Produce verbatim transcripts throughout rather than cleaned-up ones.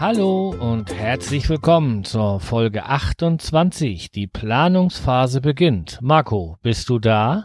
Hallo und herzlich willkommen zur Folge achtundzwanzig. Die Planungsphase beginnt. Marco, bist du da?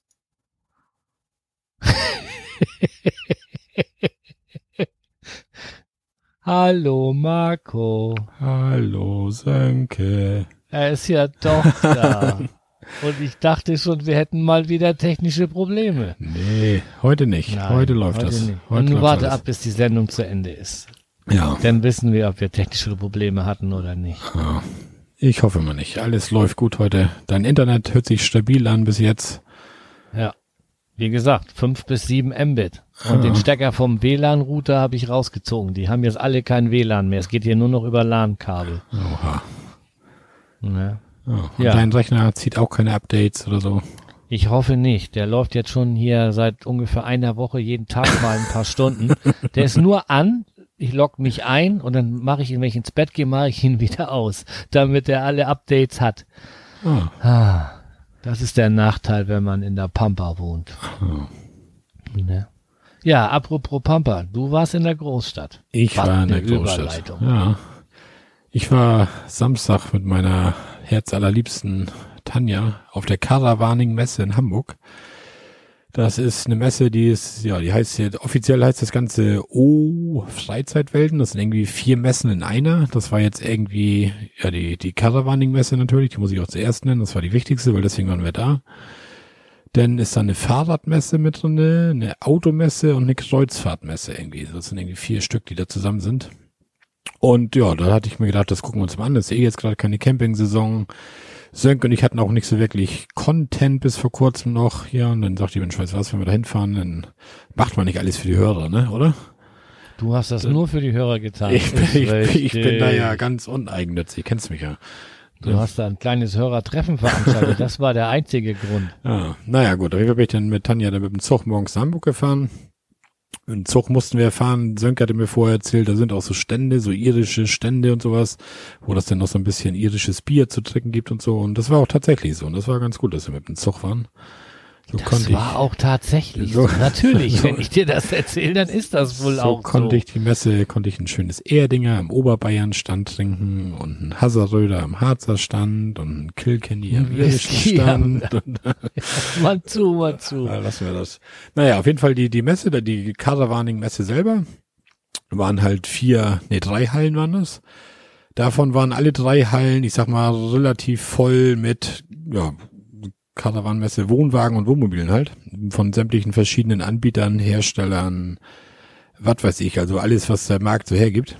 Hallo Marco. Hallo Sönke. Er ist ja doch da. Und ich dachte schon, wir hätten mal wieder technische Probleme. Nee, heute nicht. Nein, heute läuft heute das. Nicht. Heute Und nun läuft warte alles. ab, bis die Sendung zu Ende ist. Ja. Dann wissen wir, ob wir technische Probleme hatten oder nicht. ja. Ich hoffe mal nicht. Alles läuft gut heute. Dein Internet hört sich stabil an bis jetzt. Ja. Wie gesagt, fünf bis sieben Mbit. Und Ja. den Stecker vom W L A N-Router habe ich rausgezogen. Die haben jetzt alle kein W L A N mehr. Es geht hier nur noch über LAN-Kabel. Oha. Ja. Ja. Und Ja. dein Rechner zieht auch keine Updates oder so. Ich hoffe nicht. Der läuft jetzt schon hier seit ungefähr einer Woche jeden Tag mal ein paar Stunden. Der ist nur an. Ich logge mich ein und dann mache ich ihn, wenn ich ins Bett gehe, mache ich ihn wieder aus, damit er alle Updates hat. Ah. Ah, das ist der Nachteil, wenn man in der Pampa wohnt. Ah. Ne? Ja, apropos Pampa, du warst in der Großstadt. Ich Was war in der eine Großstadt. Überleitung. Ja. Ich war Samstag mit meiner herzallerliebsten Tanja auf der Caravaning-Messe in Hamburg. Das ist eine Messe, die ist, ja, die heißt jetzt, offiziell heißt das Ganze O Freizeitwelten. Das sind irgendwie vier Messen in einer. Das war jetzt irgendwie, ja, die, die Caravaning-Messe natürlich, die muss ich auch zuerst nennen. Das war die wichtigste, weil deswegen waren wir da. Dann ist da eine Fahrradmesse mit drin, eine Automesse und eine Kreuzfahrtmesse irgendwie. Das sind irgendwie vier Stück, die da zusammen sind. Und ja, da hatte ich mir gedacht, das gucken wir uns mal an. Das ist eh jetzt gerade keine Campingsaison. Sönke und ich hatten auch nicht so wirklich Content bis vor kurzem noch. Ja, und dann sagte ich, Mensch, weiß was, wenn wir da hinfahren, dann macht man nicht alles für die Hörer, ne, oder? Du hast das nur für die Hörer getan. Ich bin, Ist ich, bin- ich bin da richtig. ja ganz uneigennützig, kennst mich ja. Du hast da ein kleines Hörertreffen veranstaltet. Das war der einzige Grund. Ja, naja, gut, auf jeden Fall bin ich dann mit Tanja dann mit dem Zug morgens nach Hamburg gefahren. Im Zug mussten wir fahren. Sönke hatte mir vorher erzählt, da sind auch so Stände, so irische Stände und sowas, wo das dann noch so ein bisschen irisches Bier zu trinken gibt und so. Und das war auch tatsächlich so. Und das war ganz gut, dass wir mit dem Zug waren. So Das konnte war ich, auch tatsächlich So- so. Natürlich, so- wenn ich dir das erzähle, dann ist das wohl so auch konnte so. ich die Messe, konnte ich ein schönes Erdinger im Oberbayern Stand trinken und ein Hasseröder am Harzer Stand und ein Kilkenny am Ein irischen Whisky am- Stand. Und, Mal zu, mal zu. Ja, lassen wir das. Naja, auf jeden Fall die, die Messe, da die Caravaning-Messe selber, waren halt vier, nee, drei Hallen waren das. Davon waren alle drei Hallen, ich sag mal, relativ voll mit, ja, Caravan-Messe, Wohnwagen und Wohnmobilen halt. Von sämtlichen verschiedenen Anbietern, Herstellern, was weiß ich, also alles, was der Markt so hergibt.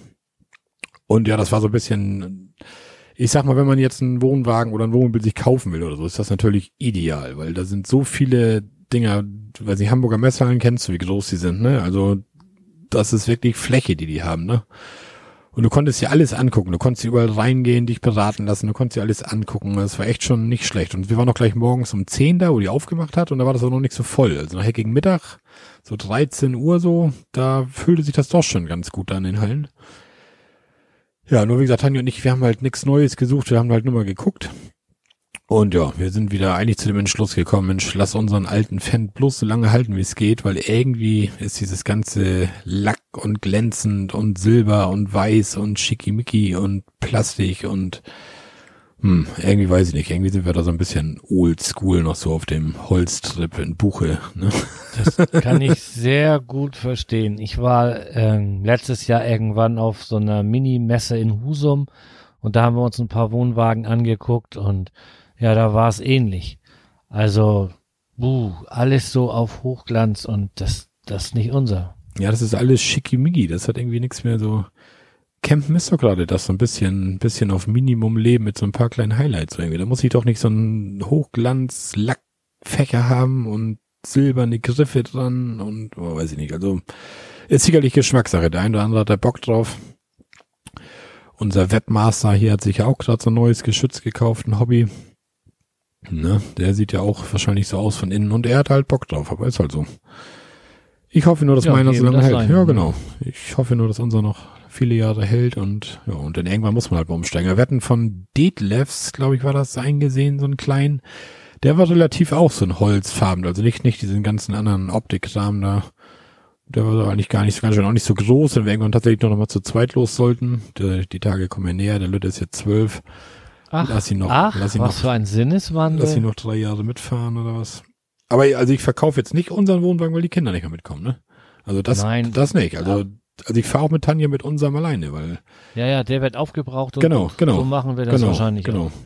Und ja, das war so ein bisschen, ich sag mal, wenn man jetzt einen Wohnwagen oder ein Wohnmobil sich kaufen will oder so, ist das natürlich ideal, weil da sind so viele Dinger, weiß nicht, Hamburger Messehallen kennst du, wie groß die sind, ne? Also das ist wirklich Fläche, die die haben, ne? Und du konntest dir alles angucken, du konntest überall reingehen, dich beraten lassen, du konntest dir alles angucken, das war echt schon nicht schlecht. Und wir waren noch gleich morgens um zehn da, wo die aufgemacht hat, und da war das auch noch nicht so voll. Also nachher gegen Mittag, so dreizehn Uhr so, da fühlte sich das doch schon ganz gut an den Hallen. Ja, nur wie gesagt, Tanja und ich, wir haben halt nichts Neues gesucht, wir haben halt nur mal geguckt. Und ja, wir sind wieder eigentlich zu dem Entschluss gekommen, Mensch, lass unseren alten Fan bloß so lange halten, wie es geht, weil irgendwie ist dieses ganze Lack und glänzend und Silber und Weiß und Schickimicki und Plastik und hm, irgendwie weiß ich nicht, irgendwie sind wir da so ein bisschen oldschool noch so auf dem Holztrip in Buche, ne? Das kann ich sehr gut verstehen. Ich war ähm, letztes Jahr irgendwann auf so einer Mini-Messe in Husum und da haben wir uns ein paar Wohnwagen angeguckt und ja, da war es ähnlich. Also, buh, alles so auf Hochglanz und das, das ist nicht unser. Ja, das ist alles Schickimicki, das hat irgendwie nichts mehr so. Campen ist doch gerade das, so ein bisschen, ein bisschen auf Minimum leben mit so ein paar kleinen Highlights irgendwie. Da muss ich doch nicht so einen Hochglanz-Lackfächer haben und silberne Griffe dran und, oh, weiß ich nicht. Also, ist sicherlich Geschmackssache. Der eine oder andere hat da Bock drauf. Unser Webmaster hier hat sich ja auch gerade so ein neues Geschütz gekauft, ein Hobby. Ne, der sieht ja auch wahrscheinlich so aus von innen und er hat halt Bock drauf, aber ist halt so. Ich hoffe nur, dass Ja, meiner so jedem lange das hält. sein, Ja, ne? genau. Ich hoffe nur, dass unser noch viele Jahre hält und ja, und dann irgendwann muss man halt mal umsteigen. Wir hatten von Detlefs, glaube ich, war das eingesehen, so einen kleinen. Der war relativ auch so ein Holzfarben, also nicht nicht diesen ganzen anderen Optikrahmen da. Der war eigentlich gar nicht, ganz schön auch nicht so groß, wenn wir irgendwann tatsächlich noch mal zu zweit los sollten. Die, die Tage kommen ja näher, der Lütte ist jetzt zwölf. Ach, lass ihn noch, ach lass ihn was noch, für ein Sinneswandel. Lass ihn noch drei Jahre mitfahren oder was. Aber also ich verkaufe jetzt nicht unseren Wohnwagen, weil die Kinder nicht mehr mitkommen, ne? Also das, Nein. das nicht. Also, also ich fahre auch mit Tanja mit unserem alleine, weil. Ja, ja, der wird aufgebraucht und genau, genau, so machen wir das genau, wahrscheinlich genau. auch.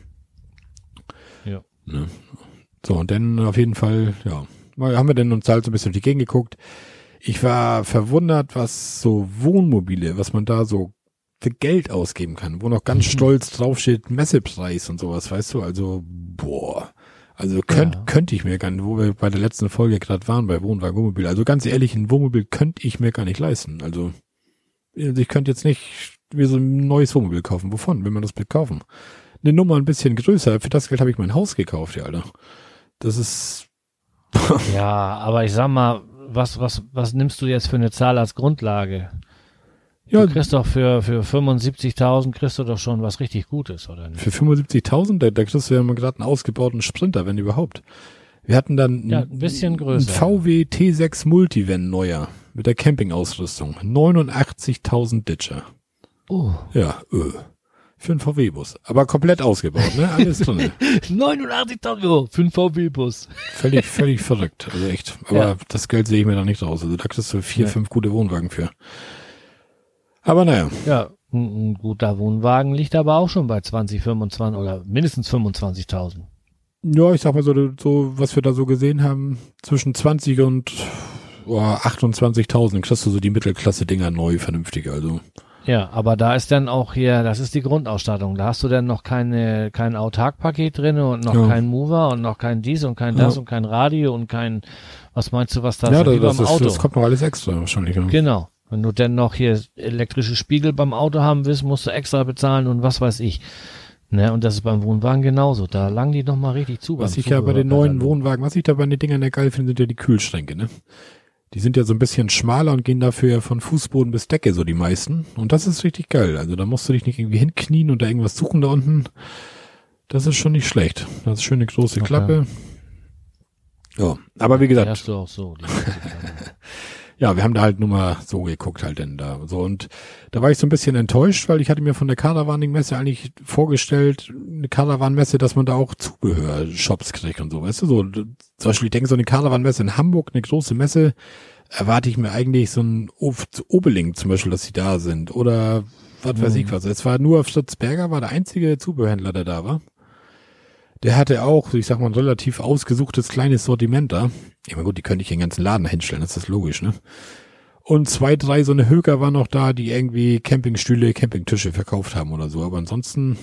Ja. Ne? So, und dann auf jeden Fall, ja, haben wir dann uns halt so ein bisschen auf die Gegend geguckt. Ich war verwundert, was so Wohnmobile, was man da so für Geld ausgeben kann, wo noch ganz stolz draufsteht, Messepreis und sowas, weißt du, also, boah, also könnt, Ja. könnte ich mir gar nicht, wo wir bei der letzten Folge gerade waren, bei Wohnwagen, Wohnmobil, also ganz ehrlich, ein Wohnmobil könnte ich mir gar nicht leisten, also, ich könnte jetzt nicht mir so ein neues Wohnmobil kaufen, wovon, will man das Bild kaufen? Eine Nummer ein bisschen größer, für das Geld habe ich mein Haus gekauft, ja, Alter, das ist, Ja, aber ich sag mal, was, was, was nimmst du jetzt für eine Zahl als Grundlage? ja, Du kriegst doch für, für fünfundsiebzigtausend kriegst du doch schon was richtig Gutes, oder nicht? für fünfundsiebzigtausend, da, da kriegst du ja mal gerade einen ausgebauten Sprinter, wenn überhaupt. Wir hatten dann Ja, ein bisschen größer. ein V W T sechs Multivan neuer mit der Campingausrüstung. neunundachtzigtausend Ditcher. Oh. Ja, öh. Für einen V W-Bus. Aber komplett ausgebaut, ne? Alles drin. neunundachtzigtausend Euro für einen V W-Bus. Völlig, völlig verrückt. Also echt. Aber Ja. das Geld sehe ich mir da nicht raus. Also da kriegst du vier, Ja. fünf gute Wohnwagen für. Aber naja. Ja, ein, ein guter Wohnwagen liegt aber auch schon bei zwanzig, fünfundzwanzig oder mindestens fünfundzwanzigtausend. Ja, ich sag mal so, so, was wir da so gesehen haben, zwischen zwanzig und oh, achtundzwanzigtausend kriegst du so die Mittelklasse-Dinger neu, vernünftig, also. Ja, aber da ist dann auch hier, das ist die Grundausstattung. Da hast du dann noch keine, kein Autarkpaket drin und noch Ja. kein Mover und noch kein dies und kein das Ja. und kein Radio und kein, was meinst du, was das Ja, ist? das, Wie das, beim ist, Auto. das kommt noch alles extra wahrscheinlich. Ja. Genau. Wenn du dann noch hier elektrische Spiegel beim Auto haben willst, musst du extra bezahlen und was weiß ich. Ne, und das ist beim Wohnwagen genauso. Da langen die noch mal richtig zu. Was beim ich ja bei den neuen Zubehörkatalog. Wohnwagen, was ich da bei den Dingern ja geil finde, sind ja die Kühlschränke, ne? Die sind ja so ein bisschen schmaler und gehen dafür ja von Fußboden bis Decke, so die meisten. Und das ist richtig geil. Also da musst du dich nicht irgendwie hinknien und da irgendwas suchen da unten. Das ist schon nicht schlecht. Das ist schön eine große Okay. Klappe. Ja, aber wie Die gesagt, hast du auch so. Die ja, wir haben da halt nur mal so geguckt halt denn da. So, und da war ich so ein bisschen enttäuscht, weil ich hatte mir von der Caravaning-Messe eigentlich vorgestellt, eine Caravan-Messe, dass man da auch Zubehör-Shops kriegt und so, weißt du, so, zum Beispiel, ich denke, so eine Caravan-Messe in Hamburg, eine große Messe, erwarte ich mir eigentlich so ein Obeling zum Beispiel, dass sie da sind, oder was weiß ich was. Es war nur Fritz Berger, war der einzige Zubehörhändler, der da war. Der hatte auch, ich sag mal, ein relativ ausgesuchtes kleines Sortiment da. Ich meine, gut, die könnte ich den ganzen Laden hinstellen, das ist logisch, ne? Und zwei, drei so eine Höker waren noch da, die irgendwie Campingstühle, Campingtische verkauft haben oder so. Aber ansonsten,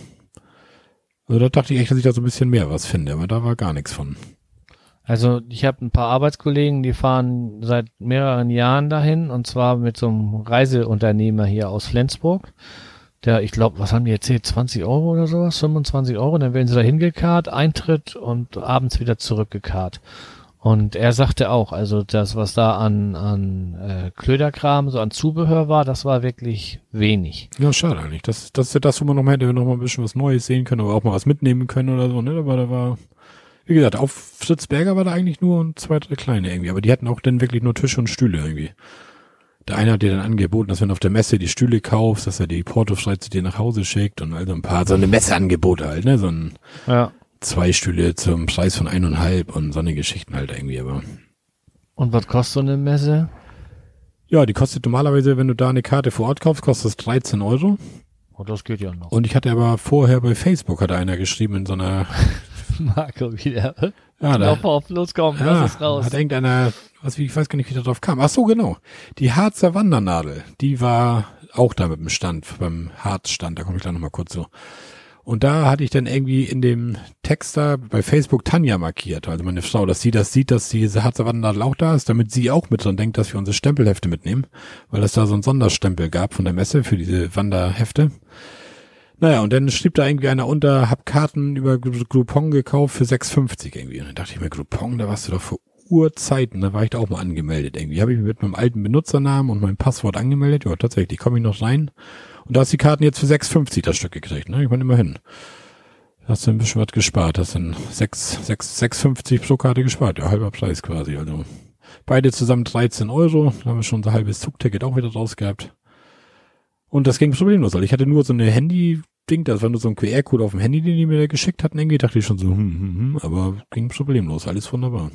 also da dachte ich echt, dass ich da so ein bisschen mehr was finde, aber da war gar nichts von. Also ich habe ein paar Arbeitskollegen, die fahren seit mehreren Jahren dahin und zwar mit so einem Reiseunternehmer hier aus Flensburg. Der, ich glaube, was haben die erzählt, zwanzig Euro oder sowas, fünfundzwanzig Euro, dann werden sie da hingekarrt, Eintritt und abends wieder zurückgekarrt. Und er sagte auch, also das, was da an, an äh, Klöderkram, so an Zubehör war, das war wirklich wenig. Ja, schade eigentlich. Das, das ist ja das, wo man noch mal hätte noch mal ein bisschen was Neues sehen können, aber auch mal was mitnehmen können oder so, ne? Aber da war, wie gesagt, auf Fritz Berger war da eigentlich nur zwei, drei kleine irgendwie, aber die hatten auch dann wirklich nur Tische und Stühle irgendwie. Der eine hat dir dann angeboten, dass wenn du auf der Messe die Stühle kaufst, dass er die portofrei zu dir nach Hause schickt und also ein paar, so eine Messeangebote halt, ne, so ein, Ja. zwei Stühle zum Preis von eineinhalb und so eine Geschichten halt irgendwie, aber. Und was kostet so eine Messe? Ja, die kostet normalerweise, wenn du da eine Karte vor Ort kaufst, kostet es dreizehn Euro. Oh, das geht ja noch. Und ich hatte aber vorher bei Facebook, hat einer geschrieben in so einer, Marco wieder. ja, da, Lauf auf, los komm, ja, lass es raus. hat irgendeiner, was, ich weiß gar nicht, wie der drauf kam. Ach so, genau. Die Harzer Wandernadel, die war auch da mit dem Stand, beim Harzstand, da komme ich gleich nochmal kurz so. Und da hatte ich dann irgendwie in dem Text da bei Facebook Tanja markiert, also meine Frau, dass sie das sieht, dass diese Harzer Wandernadel auch da ist, damit sie auch mit dran denkt, dass wir unsere Stempelhefte mitnehmen, weil es da so einen Sonderstempel gab von der Messe für diese Wanderhefte. Naja, und dann schrieb da irgendwie einer unter, hab Karten über Groupon gekauft für sechs fünfzig irgendwie. Und dann dachte ich mir, Groupon, da warst du doch vor Urzeiten, da war ich da auch mal angemeldet irgendwie. Habe ich mich mit meinem alten Benutzernamen und meinem Passwort angemeldet. Ja, tatsächlich, komme ich noch rein. Und da hast du die Karten jetzt für sechs fünfzig das Stück gekriegt, ne? Ich meine, immerhin. Da hast du ein bisschen was gespart. Hast dann sechs, sechs, sechs fünfzig pro Karte gespart. Ja, halber Preis quasi, also. Beide zusammen dreizehn Euro. Da haben wir schon unser halbes Zugticket auch wieder raus gehabt. Und das ging problemlos. Also ich hatte nur so eine Handy-Ding, das war nur so ein Q R-Code auf dem Handy, den die mir geschickt hatten. Irgendwie dachte ich schon so, hm, hm, hm, aber ging problemlos. Alles wunderbar.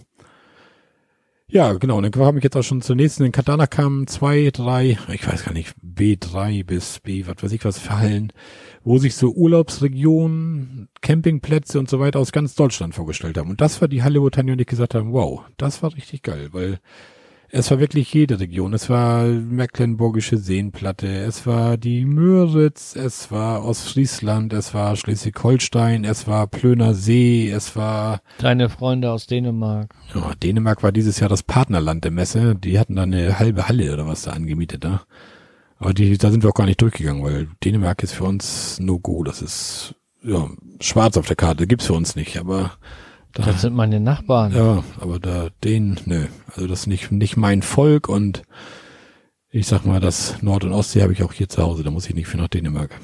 Ja, genau. Und dann kam ich jetzt auch schon zur nächsten. In Katana kamen zwei, drei, ich weiß gar nicht, B drei bis B, was weiß ich was, für Hallen, wo sich so Urlaubsregionen, Campingplätze und so weiter aus ganz Deutschland vorgestellt haben. Und das war die Halle, wo Tanja und ich gesagt haben, wow, das war richtig geil, weil es war wirklich jede Region. Es war Mecklenburgische Seenplatte, es war die Müritz, es war Ostfriesland, es war Schleswig-Holstein, es war Plöner See, es war... Deine Freunde aus Dänemark. Ja, Dänemark war dieses Jahr das Partnerland der Messe. Die hatten da eine halbe Halle oder was da angemietet da. Aber die, da sind wir auch gar nicht durchgegangen, weil Dänemark ist für uns No-Go. Das ist, ja, schwarz auf der Karte. Gibt's für uns nicht, aber... Da, das sind meine Nachbarn. Ja, aber da, den, nö. Also das ist nicht, nicht mein Volk und ich sag mal, das Nord- und Ostsee habe ich auch hier zu Hause. Da muss ich nicht für nach Dänemark.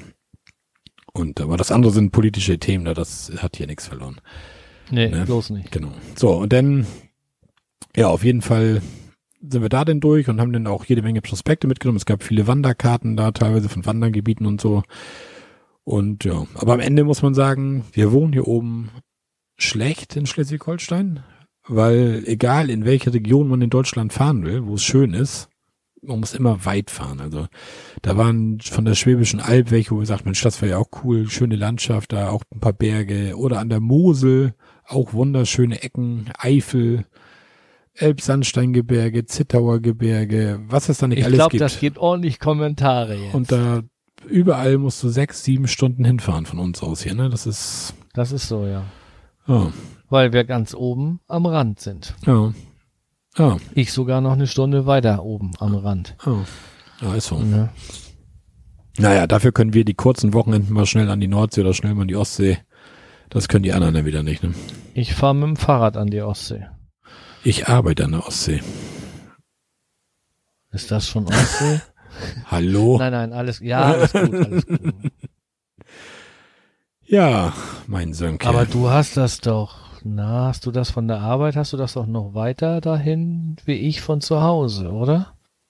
Und, aber das andere sind politische Themen, da das hat hier nichts verloren. Nee, ne? Bloß nicht. Genau. So, und dann, ja, auf jeden Fall sind wir da denn durch und haben dann auch jede Menge Prospekte mitgenommen. Es gab viele Wanderkarten da, teilweise von Wandergebieten und so. Und ja, aber am Ende muss man sagen, wir wohnen hier oben schlecht in Schleswig-Holstein, weil egal in welche Region man in Deutschland fahren will, wo es schön ist, man muss immer weit fahren. Also da waren von der Schwäbischen Alb welche, wo wir sagten, Mensch, das wäre ja auch cool, schöne Landschaft, da auch ein paar Berge oder an der Mosel auch wunderschöne Ecken, Eifel, Elbsandsteingebirge, Zittauer Gebirge, was es da nicht ich alles glaub, gibt. Ich glaube, das gibt ordentlich Kommentare jetzt. Und da überall musst du sechs, sieben Stunden hinfahren von uns aus hier, ne? Das ist... Das ist so, ja. Ja. Weil wir ganz oben am Rand sind. Ja. Ja. Ich sogar noch eine Stunde weiter oben am Rand. Ja, ja ist so. Ja. Naja, dafür können wir die kurzen Wochenenden mal schnell an die Nordsee oder schnell mal an die Ostsee. Das können die anderen ja wieder nicht, ne? Ich fahre mit dem Fahrrad an die Ostsee. Ich arbeite an der Ostsee. Ist das schon Ostsee? Hallo? Nein, nein, alles, ja, alles gut, alles gut. Ja, mein Sönke. Aber du hast das doch, na, hast du das von der Arbeit, hast du das doch noch weiter dahin, wie ich von zu Hause, oder?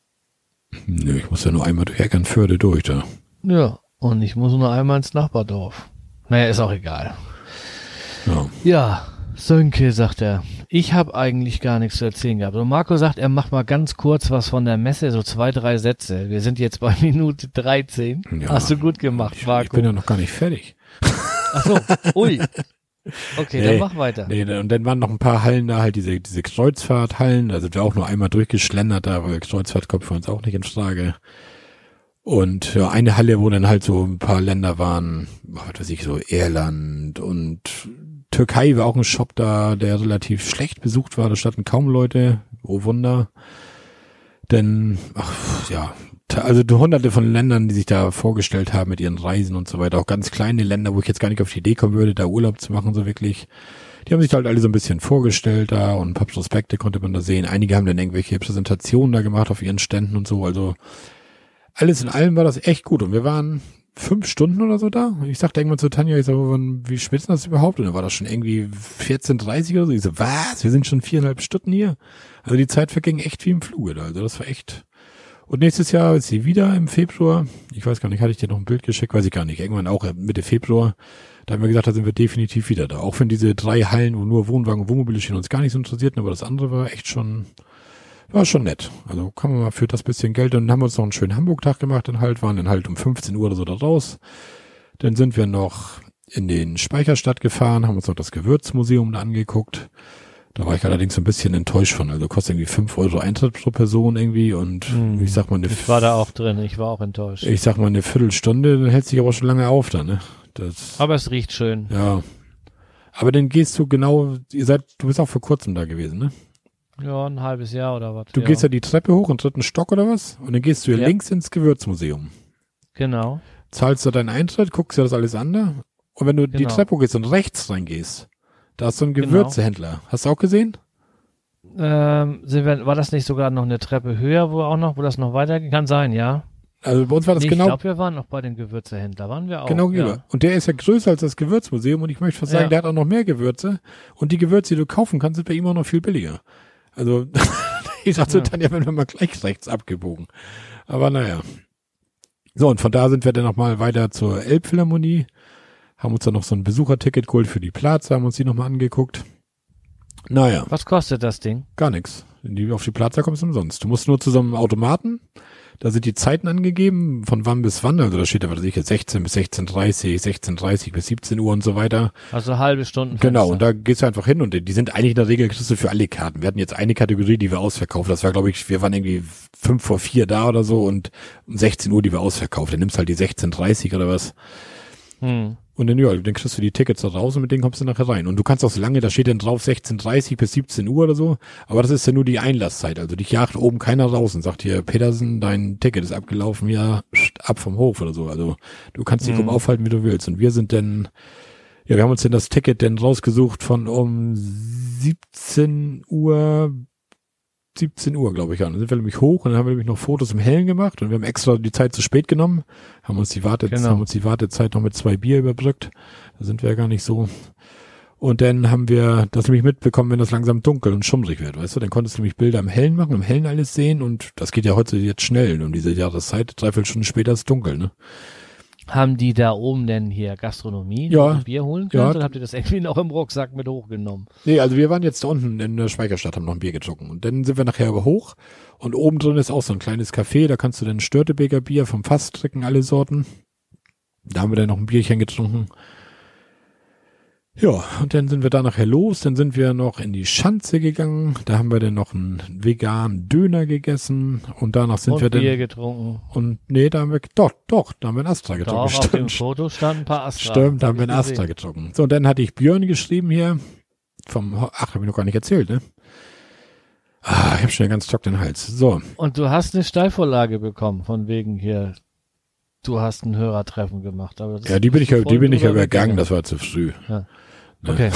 Nö, ich muss ja nur einmal durch Eckernförde durch da. Ja, und ich muss nur einmal ins Nachbardorf. Naja, ist auch egal. Ja. Ja, Sönke, sagt er, ich habe eigentlich gar nichts zu erzählen gehabt. Und Marco sagt, er macht mal ganz kurz was von der Messe, so zwei, drei Sätze. Wir sind jetzt bei Minute dreizehn. Ja. Hast du gut gemacht, Ich, Marco. ich bin ja noch gar nicht fertig. Ach so, ui. Okay, Nee, dann mach weiter. Nee, und dann waren noch ein paar Hallen da, halt diese, diese Kreuzfahrthallen. Da sind wir auch nur einmal durchgeschlendert da, weil Kreuzfahrt kommt für uns auch nicht in Frage. Und ja, eine Halle, wo dann halt so ein paar Länder waren, was weiß ich, so Irland und Türkei war auch ein Shop da, der relativ schlecht besucht war. Da standen kaum Leute. Oh Wunder. Denn, ach, ja, also hunderte von Ländern, die sich da vorgestellt haben mit ihren Reisen und so weiter. Auch ganz kleine Länder, wo ich jetzt gar nicht auf die Idee kommen würde, da Urlaub zu machen, so wirklich. Die haben sich halt alle so ein bisschen vorgestellt da und ein paar Prospekte konnte man da sehen. Einige haben dann irgendwelche Präsentationen da gemacht auf ihren Ständen und so. Also alles in allem war das echt gut. Und wir waren fünf Stunden oder so da. Ich sagte irgendwann zu Tanja, ich sag, wie spät ist das überhaupt? Und dann war das schon irgendwie vierzehn Uhr dreißig oder so. Ich so, was? Wir sind schon viereinhalb Stunden hier? Also die Zeit verging echt wie im Fluge da. Also das war echt... Und nächstes Jahr ist sie wieder im Februar. Ich weiß gar nicht, hatte ich dir noch ein Bild geschickt? Weiß ich gar nicht. Irgendwann auch Mitte Februar. Da haben wir gesagt, da sind wir definitiv wieder da. Auch wenn diese drei Hallen, wo nur Wohnwagen und Wohnmobile stehen, uns gar nicht so interessierten, aber das andere war echt schon, war schon nett. Also kann man mal für das bisschen Geld. Dann haben wir uns noch einen schönen Hamburg-Tag gemacht, dann halt, waren dann halt um fünfzehn Uhr oder so da raus. Dann sind wir noch in den Speicherstadt gefahren, haben uns noch das Gewürzmuseum da angeguckt. Da war ich allerdings so ein bisschen enttäuscht von. Also kostet irgendwie fünf Euro Eintritt pro Person irgendwie und hm. ich sag mal eine... Ich war da auch drin, ich war auch enttäuscht. Ich sag mal eine Viertelstunde, dann hält sich aber schon lange auf da, ne? Das, aber es riecht schön. Ja. Aber dann gehst du genau, ihr seid, du bist auch vor kurzem da gewesen, ne? Ja, ein halbes Jahr oder was. Du ja. gehst ja die Treppe hoch im dritten Stock oder was? Und dann gehst du ja. links ins Gewürzmuseum. Genau. Zahlst du deinen Eintritt, guckst dir das alles an da. Und wenn du genau. die Treppe gehst und rechts reingehst, da ist so ein Gewürzehändler. Genau. Hast du auch gesehen? Ähm, sind wir, war das nicht sogar noch eine Treppe höher, wo auch noch, wo das noch weitergeht? Kann sein, ja. Also bei uns war das nee, genau. Ich glaube, wir waren noch bei den Gewürzehändler, waren wir auch. Genau, ja. Und der ist ja größer als das Gewürzmuseum und ich möchte fast sagen, ja. der hat auch noch mehr Gewürze. Und die Gewürze, die du kaufen kannst, sind bei ihm auch noch viel billiger. Also Ich dachte, Ja. dann ja, wenn wir mal gleich rechts abgebogen. Aber naja. So, und von da sind wir dann nochmal weiter zur Elbphilharmonie, haben uns dann noch so ein Besucherticket geholt für die Plaza, haben uns die nochmal angeguckt. Naja, Was kostet das Ding? gar nichts. Die, auf die Plaza kommst du umsonst. Du musst nur zu so einem Automaten, da sind die Zeiten angegeben, von wann bis wann, also da steht da, was weiß ich, jetzt sechzehn bis sechzehn Uhr dreißig, sechzehn Uhr dreißig bis siebzehn Uhr und so weiter. Also halbe Stunden. Genau, und da gehst du einfach hin und die sind eigentlich in der Regel, kriegst du für alle Karten. Wir hatten jetzt eine Kategorie, die wir ausverkauft. Das war, glaube ich, wir waren irgendwie fünf vor vier da oder so und um sechzehn Uhr die wir ausverkauft. Dann nimmst halt die sechzehn Uhr dreißig oder was. Hm. Und dann, ja, dann kriegst du die Tickets da raus und mit denen kommst du nachher rein. Und du kannst auch so lange, da steht dann drauf sechzehn Uhr dreißig bis siebzehn Uhr oder so. Aber das ist ja nur die Einlasszeit. Also dich jagt oben keiner raus und sagt hier, Petersen, dein Ticket ist abgelaufen, ja, ab vom Hof oder so. Also du kannst dich Mhm. rum aufhalten, wie du willst. Und wir sind dann, ja, wir haben uns dann das Ticket dann rausgesucht von um siebzehn Uhr, siebzehn Uhr, glaube ich, an. Dann sind wir nämlich hoch und dann haben wir nämlich noch Fotos im Hellen gemacht und wir haben extra die Zeit zu spät genommen, haben uns die Warte, Genau. haben uns die Wartezeit noch mit zwei Bier überbrückt. Da sind wir ja gar nicht so. Und dann haben wir das nämlich mitbekommen, wenn das langsam dunkel und schummrig wird, weißt du, dann konntest du nämlich Bilder im Hellen machen, im Hellen alles sehen und das geht ja heute jetzt schnell um diese Jahreszeit, dreiviertel Stunden später ist dunkel, ne? Haben die da oben denn hier Gastronomie, Ja. wo du Bier holen könnt? Ja. Oder habt ihr das irgendwie noch im Rucksack mit hochgenommen? Nee, also wir waren jetzt da unten in der Schweigerstadt, haben noch ein Bier getrunken. Und dann sind wir nachher aber hoch. Und oben drin ist auch so ein kleines Café. Da kannst du dann Störtebeker Bier vom Fass trinken, alle Sorten. Da haben wir dann noch ein Bierchen getrunken. Ja, und dann sind wir da nachher los. Dann sind wir noch in die Schanze gegangen. Da haben wir dann noch einen veganen Döner gegessen. Und danach sind Und wir Bier dann... getrunken. Und nee, da haben wir... Doch, doch, da haben wir einen Astra getrunken. Doch, auf dem Stimmt. Foto standen ein paar Astra. Stimmt, da haben Hab wir einen ich Astra gesehen. getrunken. So, und dann hatte ich Björn geschrieben hier. Vom, ach, hab ich noch gar nicht erzählt, ne? Ah, ich hab schon einen ganz trockenen Hals. So, Und du hast eine Steilvorlage bekommen, von wegen hier, du hast ein Hörertreffen gemacht. Aber das ja, die bin ich, ist ja- die bin ich ja voll übergangen, das war zu früh. Ja. Ne? Okay.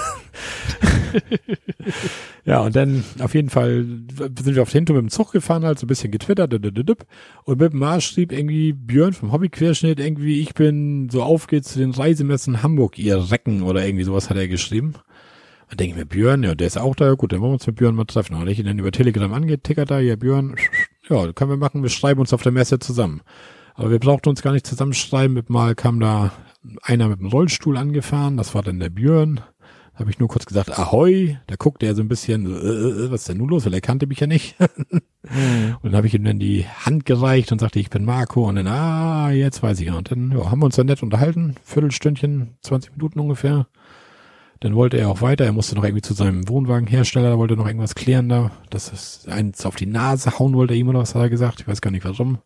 Ja, und dann auf jeden Fall sind wir auf den Hintergrund mit dem Zug gefahren, halt so ein bisschen getwittert, dudududub. Und mit dem Marsch schrieb irgendwie Björn vom Hobbyquerschnitt irgendwie, ich bin, so auf geht's zu den Reisemessen Hamburg, ihr Recken oder irgendwie sowas hat er geschrieben. Und denke ich mir, Björn, ja, der ist auch da, gut, dann wollen wir uns mit Björn mal treffen. Und dann hab ich ihn dann über Telegram angetickert da, ja, Björn, ja, können wir machen, wir schreiben uns auf der Messe zusammen. Aber wir brauchten uns gar nicht zusammenschreiben, mit mal kam da einer mit dem Rollstuhl angefahren, das war dann der Björn. Habe ich nur kurz gesagt, ahoi, da guckte er so ein bisschen, äh, äh, was ist denn nun los, weil er kannte mich ja nicht. Mhm. Und dann habe ich ihm dann die Hand gereicht und sagte, ich bin Marco. Und dann, ah, jetzt weiß ich ja. Und dann ja, haben wir uns dann nett unterhalten, Viertelstündchen, zwanzig Minuten ungefähr. Dann wollte er auch weiter, er musste noch irgendwie zu seinem Wohnwagenhersteller, da wollte er noch irgendwas klären da, dass es eins auf die Nase hauen wollte, ihm oder was hat er gesagt, ich weiß gar nicht warum.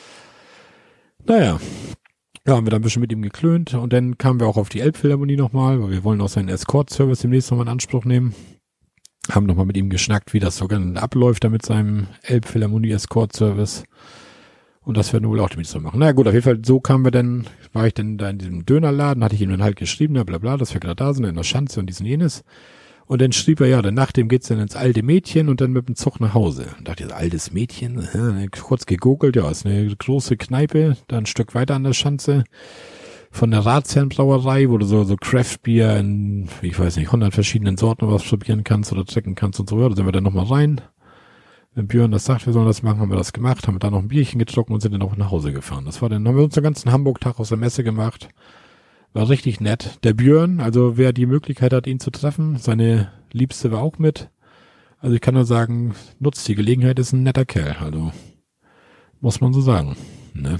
Naja, ja, haben wir dann ein bisschen mit ihm geklönt und dann kamen wir auch auf die Elbphilharmonie nochmal, weil wir wollen auch seinen Escort-Service demnächst nochmal in Anspruch nehmen. Haben nochmal mit ihm geschnackt, wie das so ganz abläuft da mit seinem Elbphilharmonie-Escort-Service. Und das werden wir wohl auch demnächst noch machen. Na gut, auf jeden Fall, so kamen wir dann, war ich dann da in diesem Dönerladen, hatte ich ihm dann halt geschrieben, ja bla bla, dass wir gerade da sind, in der Schanze und dies und jenes. Und dann schrieb er, ja, dann nach dem geht's dann ins alte Mädchen und dann mit dem Zug nach Hause. Und dachte ich, altes Mädchen, ja, kurz gegoogelt, ja, ist eine große Kneipe, da ein Stück weiter an der Schanze. Von der Ratsherrenbrauerei, wo du so, so Craft-Bier in, ich weiß nicht, hundert verschiedenen Sorten was probieren kannst oder trinken kannst und so. Ja, da sind wir dann nochmal rein. Wenn Björn das sagt, wir sollen das machen, haben wir das gemacht, haben da noch ein Bierchen getrunken und sind dann auch nach Hause gefahren. Das war dann, haben wir uns den ganzen Hamburg-Tag aus der Messe gemacht. War richtig nett. Der Björn, also wer die Möglichkeit hat, ihn zu treffen, seine Liebste war auch mit. Also ich kann nur sagen, nutzt die Gelegenheit, ist ein netter Kerl. Also muss man so sagen. Ne?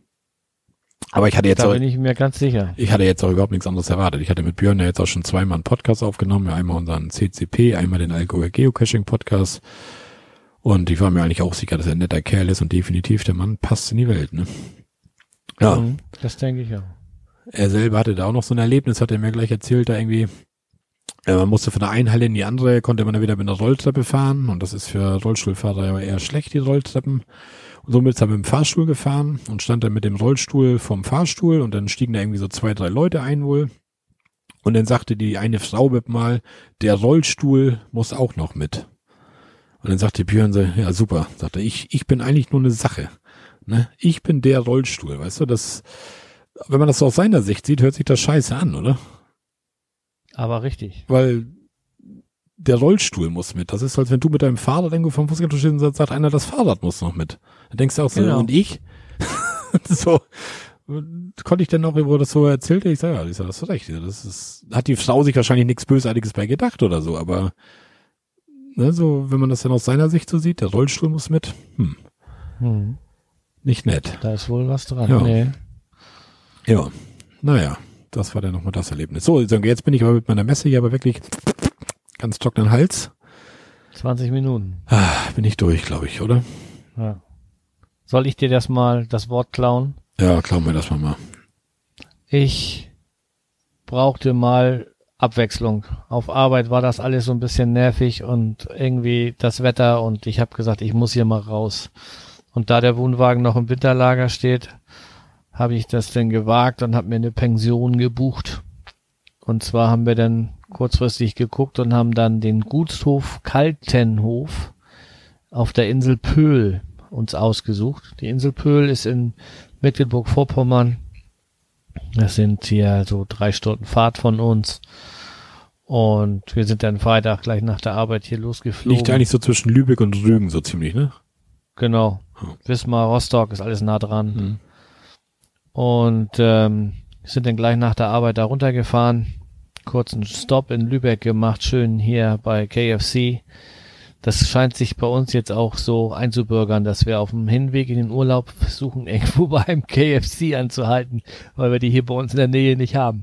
Aber ich hatte jetzt Da auch, bin ich mir ganz sicher. ich hatte jetzt auch überhaupt nichts anderes erwartet. Ich hatte mit Björn ja jetzt auch schon zweimal einen Podcast aufgenommen. Einmal unseren C C P, einmal den Allgäuer Geocaching Podcast. Und ich war mir eigentlich auch sicher, dass er ein netter Kerl ist und definitiv der Mann passt in die Welt. Ne? Ja. Mhm, das denke ich auch. Er selber hatte da auch noch so ein Erlebnis, hat er mir gleich erzählt, da irgendwie, äh, man musste von der einen Halle in die andere, konnte man dann wieder mit einer Rolltreppe fahren und das ist für Rollstuhlfahrer ja eher schlecht, die Rolltreppen. Und somit ist er mit dem Fahrstuhl gefahren und stand dann mit dem Rollstuhl vorm Fahrstuhl und dann stiegen da irgendwie so zwei, drei Leute ein wohl. Und dann sagte die eine Frau mit mal, der Rollstuhl muss auch noch mit. Und dann sagte Björn so, ja super, sagte ich, ich bin eigentlich nur eine Sache. Ne? Ich bin der Rollstuhl, weißt du, das... Wenn man das so aus seiner Sicht sieht, hört sich das scheiße an, oder? Aber richtig. Weil der Rollstuhl muss mit. Das ist, als wenn du mit deinem Fahrrad irgendwo vom Fußgänger stehst und sagt einer, das Fahrrad muss noch mit. Dann denkst du auch so, Genau. und ich? so, konnte ich denn auch, wo das so erzählt? Ich sage, ja, ich sag, das ist recht. Das ist, hat die Frau sich wahrscheinlich nichts Bösartiges bei gedacht oder so, aber, ne, so, wenn man das dann aus seiner Sicht so sieht, der Rollstuhl muss mit, hm, Hm. nicht nett. Da ist wohl was dran. Ja. Nee. Ja, naja, das war dann nochmal das Erlebnis. So, jetzt bin ich aber mit meiner Messe hier aber wirklich ganz trockenen Hals. zwanzig Minuten. Ah, bin ich durch, glaube ich, oder? Ja. Soll ich dir das mal, das Wort klauen? Ja, klauen wir das mal mal. Ich brauchte mal Abwechslung. Auf Arbeit war das alles so ein bisschen nervig und irgendwie das Wetter und ich habe gesagt, ich muss hier mal raus. Und da der Wohnwagen noch im Winterlager steht, habe ich das dann gewagt und habe mir eine Pension gebucht. Und zwar haben wir dann kurzfristig geguckt und haben dann den Gutshof Kaltenhof auf der Insel Pöhl uns ausgesucht. Die Insel Pöhl ist in Mecklenburg-Vorpommern. Das sind hier so drei Stunden Fahrt von uns. Und wir sind dann Freitag gleich nach der Arbeit hier losgeflogen. Liegt eigentlich so zwischen Lübeck und Rügen so ziemlich, ne? Genau. Oh. Wismar, Rostock ist alles nah dran. Mhm. Und ähm, sind dann gleich nach der Arbeit da runtergefahren. Kurzen Stopp in Lübeck gemacht, schön hier bei K F C. Das scheint sich bei uns jetzt auch so einzubürgern, dass wir auf dem Hinweg in den Urlaub versuchen, irgendwo beim K F C anzuhalten, weil wir die hier bei uns in der Nähe nicht haben.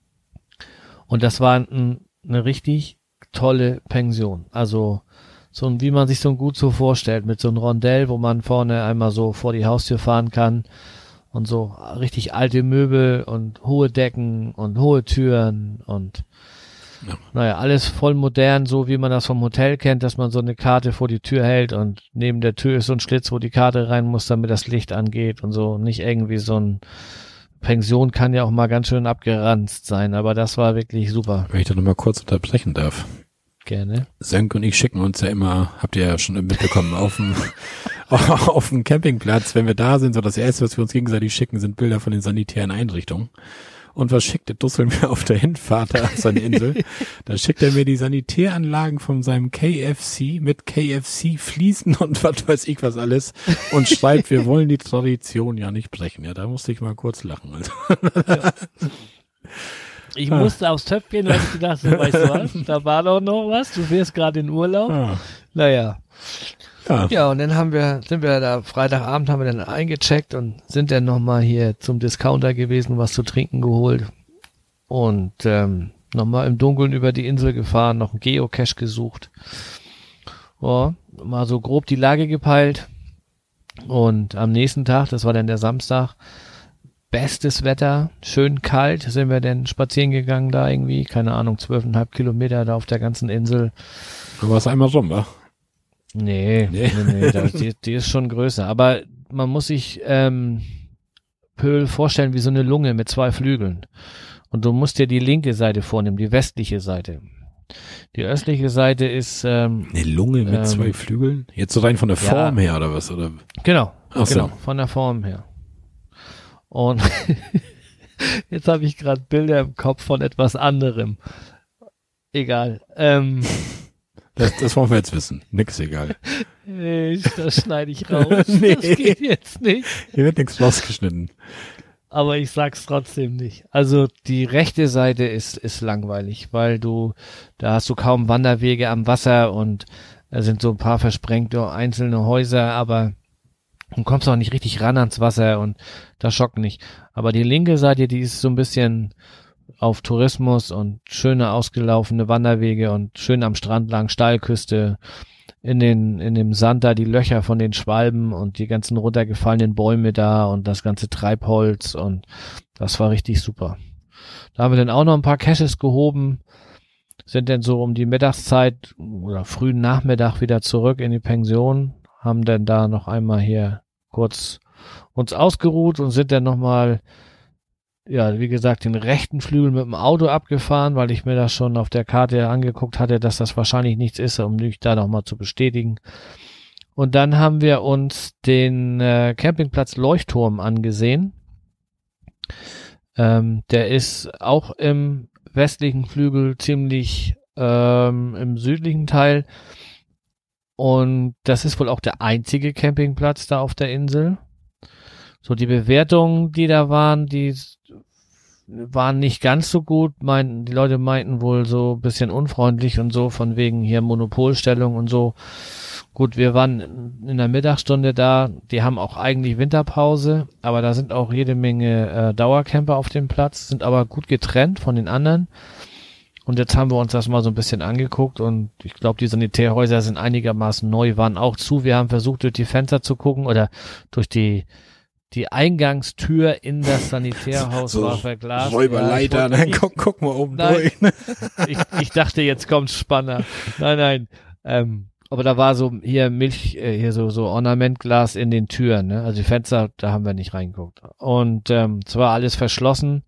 Und das war ein, eine richtig tolle Pension. Also so ein, wie man sich so ein gut so vorstellt, mit so einem Rondell, wo man vorne einmal so vor die Haustür fahren kann und so richtig alte Möbel und hohe Decken und hohe Türen und Ja. naja, alles voll modern, so wie man das vom Hotel kennt, dass man so eine Karte vor die Tür hält und neben der Tür ist so ein Schlitz, wo die Karte rein muss, damit das Licht angeht und so. Nicht irgendwie so ein Pension kann ja auch mal ganz schön abgeranzt sein, aber das war wirklich super. Wenn ich da nochmal kurz unterbrechen darf. Gerne. Sönke und ich schicken uns ja immer, habt ihr ja schon mitbekommen, auf dem, auf dem Campingplatz, wenn wir da sind, so das erste, was wir uns gegenseitig schicken, sind Bilder von den sanitären Einrichtungen. Und was schickt der Dussel mir auf der Hinfahrt auf seine Insel? Da schickt er mir die Sanitäranlagen von seinem K F C mit K F C Fliesen und was weiß ich was alles und schreibt, wir wollen die Tradition ja nicht brechen. Ja, da musste ich mal kurz lachen. Also. Ja. Ich musste aufs Töpfchen, weil ich gedacht so, weißt du was, da war doch noch was, du fährst gerade in Urlaub. Ah. Naja. Ja. Ja, und dann haben wir, sind wir da, Freitagabend haben wir dann eingecheckt und sind dann nochmal hier zum Discounter gewesen, was zu trinken geholt und ähm, nochmal im Dunkeln über die Insel gefahren, noch einen Geocache gesucht. Ja, mal so grob die Lage gepeilt und am nächsten Tag, das war dann der Samstag, bestes Wetter, schön kalt, sind wir dann spazieren gegangen da irgendwie, keine Ahnung, zwölfeinhalb Kilometer da auf der ganzen Insel. Du warst einmal rum, wa? Nee, Nee. nee, nee da, die, die ist schon größer. Aber man muss sich ähm, Pöhl vorstellen wie so eine Lunge mit zwei Flügeln. Und du musst dir die linke Seite vornehmen, die westliche Seite. Die östliche Seite ist ähm, Eine Lunge mit ähm, zwei Flügeln? Jetzt so rein von der ja. Form her oder was? Oder? genau, Ach so. genau, von der Form her. Und jetzt habe ich gerade Bilder im Kopf von etwas anderem. Egal. Ähm, Das, das wollen wir jetzt wissen. Nix egal. nee, das schneide ich raus. Nee. Das geht jetzt nicht. Hier wird nichts rausgeschnitten. Aber ich sag's trotzdem nicht. Also die rechte Seite ist ist langweilig, weil du da hast du kaum Wanderwege am Wasser und da sind so ein paar versprengte einzelne Häuser, aber du kommst auch nicht richtig ran ans Wasser und das schockt nicht. Aber die linke Seite, die ist so ein bisschen auf Tourismus und schöne ausgelaufene Wanderwege und schön am Strand lang, Steilküste, in den, in dem Sand da die Löcher von den Schwalben und die ganzen runtergefallenen Bäume da und das ganze Treibholz und das war richtig super. Da haben wir dann auch noch ein paar Caches gehoben, sind dann so um die Mittagszeit oder frühen Nachmittag wieder zurück in die Pension, haben dann da noch einmal hier kurz uns ausgeruht und sind dann nochmal ja, wie gesagt, den rechten Flügel mit dem Auto abgefahren, weil ich mir das schon auf der Karte angeguckt hatte, dass das wahrscheinlich nichts ist, um mich da nochmal zu bestätigen. Und dann haben wir uns den äh, Campingplatz Leuchtturm angesehen. Ähm, der ist auch im westlichen Flügel ziemlich ähm, im südlichen Teil. Und das ist wohl auch der einzige Campingplatz da auf der Insel. So, die Bewertungen, die da waren, die waren nicht ganz so gut. Meinten, die Leute meinten wohl so ein bisschen unfreundlich und so, von wegen hier Monopolstellung und so. Gut, wir waren in der Mittagsstunde da. Die haben auch eigentlich Winterpause, aber da sind auch jede Menge äh, Dauercamper auf dem Platz, sind aber gut getrennt von den anderen. Und jetzt haben wir uns das mal so ein bisschen angeguckt und ich glaube, die Sanitärhäuser sind einigermaßen neu, waren auch zu. Wir haben versucht, durch die Fenster zu gucken oder durch die Die Eingangstür in das Sanitärhaus so war verglast. Räuberleiter, ja, dann guck, guck mal oben nein, durch. ich, ich dachte, jetzt kommt Spanner. Nein, nein. Ähm, aber da war so hier Milch, äh, hier so so Ornamentglas in den Türen. Ne? Also die Fenster, da haben wir nicht reingeguckt. Und ähm, es war alles verschlossen.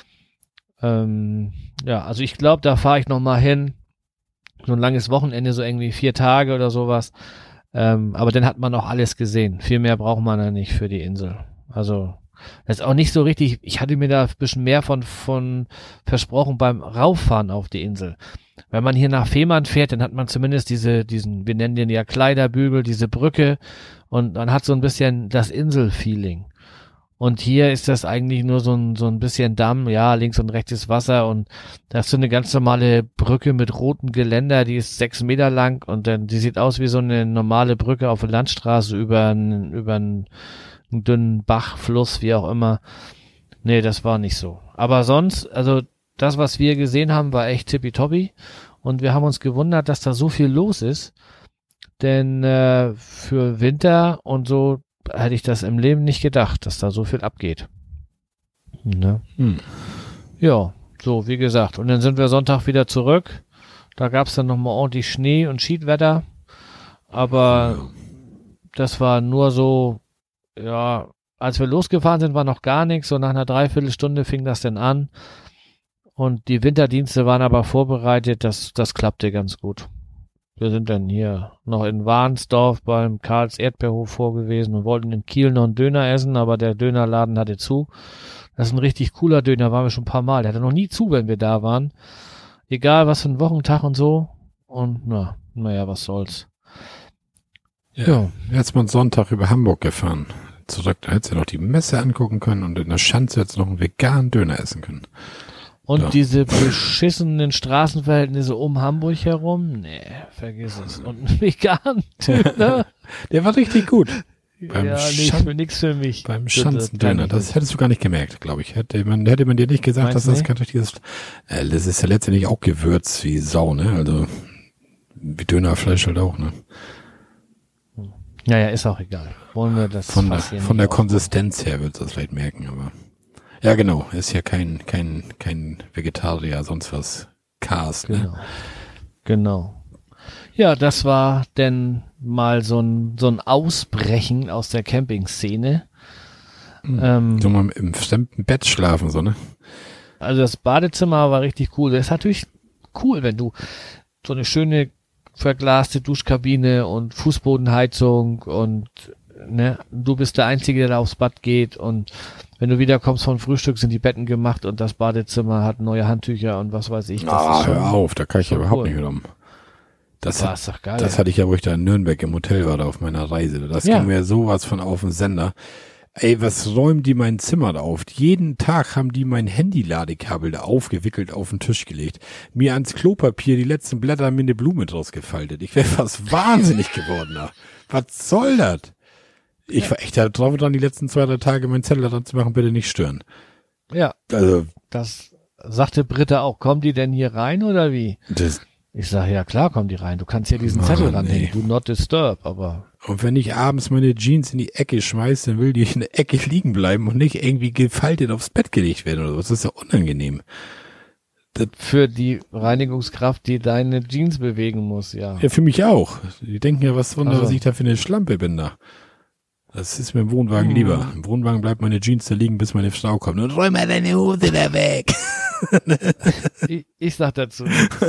Ähm, ja, also ich glaube, da fahre ich noch mal hin. So ein langes Wochenende, so irgendwie vier Tage oder sowas. Ähm, aber dann hat man auch alles gesehen. Viel mehr braucht man ja nicht für die Insel. Also, das ist auch nicht so richtig, ich hatte mir da ein bisschen mehr von, von versprochen beim Rauffahren auf die Insel. Wenn man hier nach Fehmarn fährt, dann hat man zumindest diese, diesen, wir nennen den ja Kleiderbügel, diese Brücke und man hat so ein bisschen das Inselfeeling. Und hier ist das eigentlich nur so ein, so ein bisschen Damm, ja, links und rechts ist Wasser und da ist so eine ganz normale Brücke mit rotem Geländer, die ist sechs Meter lang und dann, die sieht aus wie so eine normale Brücke auf der Landstraße über einen, über einen, einen dünnen Bach, Fluss, wie auch immer. Nee, das war nicht so. Aber sonst, also das, was wir gesehen haben, war echt tippitoppi und wir haben uns gewundert, dass da so viel los ist, denn äh, für Winter und so hätte ich das im Leben nicht gedacht, dass da so viel abgeht. Ne? Hm. Ja, so wie gesagt. Und dann sind wir Sonntag wieder zurück. Da gab es dann nochmal ordentlich Schnee und Schiedwetter. Aber das war nur so, ja, als wir losgefahren sind, war noch gar nichts. So nach einer Dreiviertelstunde fing das dann an. Und die Winterdienste waren aber vorbereitet. Das, das klappte ganz gut. Wir sind dann hier noch in Warnsdorf beim Karls Erdbeerhof vorgewesen und wollten in Kiel noch einen Döner essen, aber der Dönerladen hatte zu. Das ist ein richtig cooler Döner, waren wir schon ein paar Mal. Der hatte noch nie zu, wenn wir da waren. Egal, was für ein Wochentag und so. Und na, naja, was soll's. Ja, ja. Jetzt mal Sonntag über Hamburg gefahren. Zurück, da hättest du ja noch die Messe angucken können und in der Schanze jetzt noch einen veganen Döner essen können. Und ja. Diese beschissenen Straßenverhältnisse um Hamburg herum? Nee, vergiss es. Und ein vegan Döner? Der war richtig gut. Beim ja, nicht für, nix für mich. Beim Schanzendöner, das hättest du gar nicht gemerkt, glaube ich. Hätte man, hätte man dir nicht gesagt, Meinst dass das nicht? Kein richtiges, äh, das ist ja letztendlich auch Gewürz wie Sau, ne? Also, wie Dönerfleisch halt auch, ne? Naja, ist auch egal. Wollen wir das Von der, von der Konsistenz her würdest du das vielleicht merken, aber. Ja, genau. Ist ja kein, kein, kein Vegetarier, sonst was. Cars, ne? Genau. Genau. Ja, das war denn mal so ein, so ein Ausbrechen aus der Camping-Szene. Mhm. Ähm, so mal im fremden Bett schlafen, so, ne? Also das Badezimmer war richtig cool. Das ist natürlich cool, wenn du so eine schöne verglaste Duschkabine und Fußbodenheizung und ne, du bist der Einzige, der da aufs Bad geht und wenn du wiederkommst vom Frühstück, sind die Betten gemacht und das Badezimmer hat neue Handtücher und was weiß ich. Das ah, ist schon, hör auf, da kann ich ja überhaupt cool. nicht genommen. Das, hat, doch geil, das ja. hatte ich ja, wo ich da in Nürnberg im Hotel war, da auf meiner Reise. Das ja. ging mir sowas von auf den Sender. Ey, was räumen die mein Zimmer da auf? Jeden Tag haben die mein Handy-Ladekabel da aufgewickelt auf den Tisch gelegt. Mir ans Klopapier die letzten Blätter mir eine Blume draus gefaltet. Ich wäre fast wahnsinnig geworden da. Was soll das? Ich war echt da drauf dran, die letzten zwei, drei Tage meinen Zettel dran zu machen, bitte nicht stören. Ja. Also. Das sagte Britta auch. Kommen die denn hier rein oder wie? Das, ich sage, ja klar, kommen die rein. Du kannst ja diesen Mann, Zettel ranhängen. Do not disturb, aber. Und wenn ich abends meine Jeans in die Ecke schmeiße, dann will die in der Ecke liegen bleiben und nicht irgendwie gefaltet aufs Bett gelegt werden oder so. Das ist ja unangenehm. Das für die Reinigungskraft, die deine Jeans bewegen muss, ja. Ja, für mich auch. Die denken ja, was Wunder, also. was ich da für eine Schlampe bin da. Das ist mir im Wohnwagen hm. lieber. Im Wohnwagen bleibt meine Jeans da liegen, bis meine Frau kommt. Und räum mal deine Hose da weg. ich, ich sag dazu.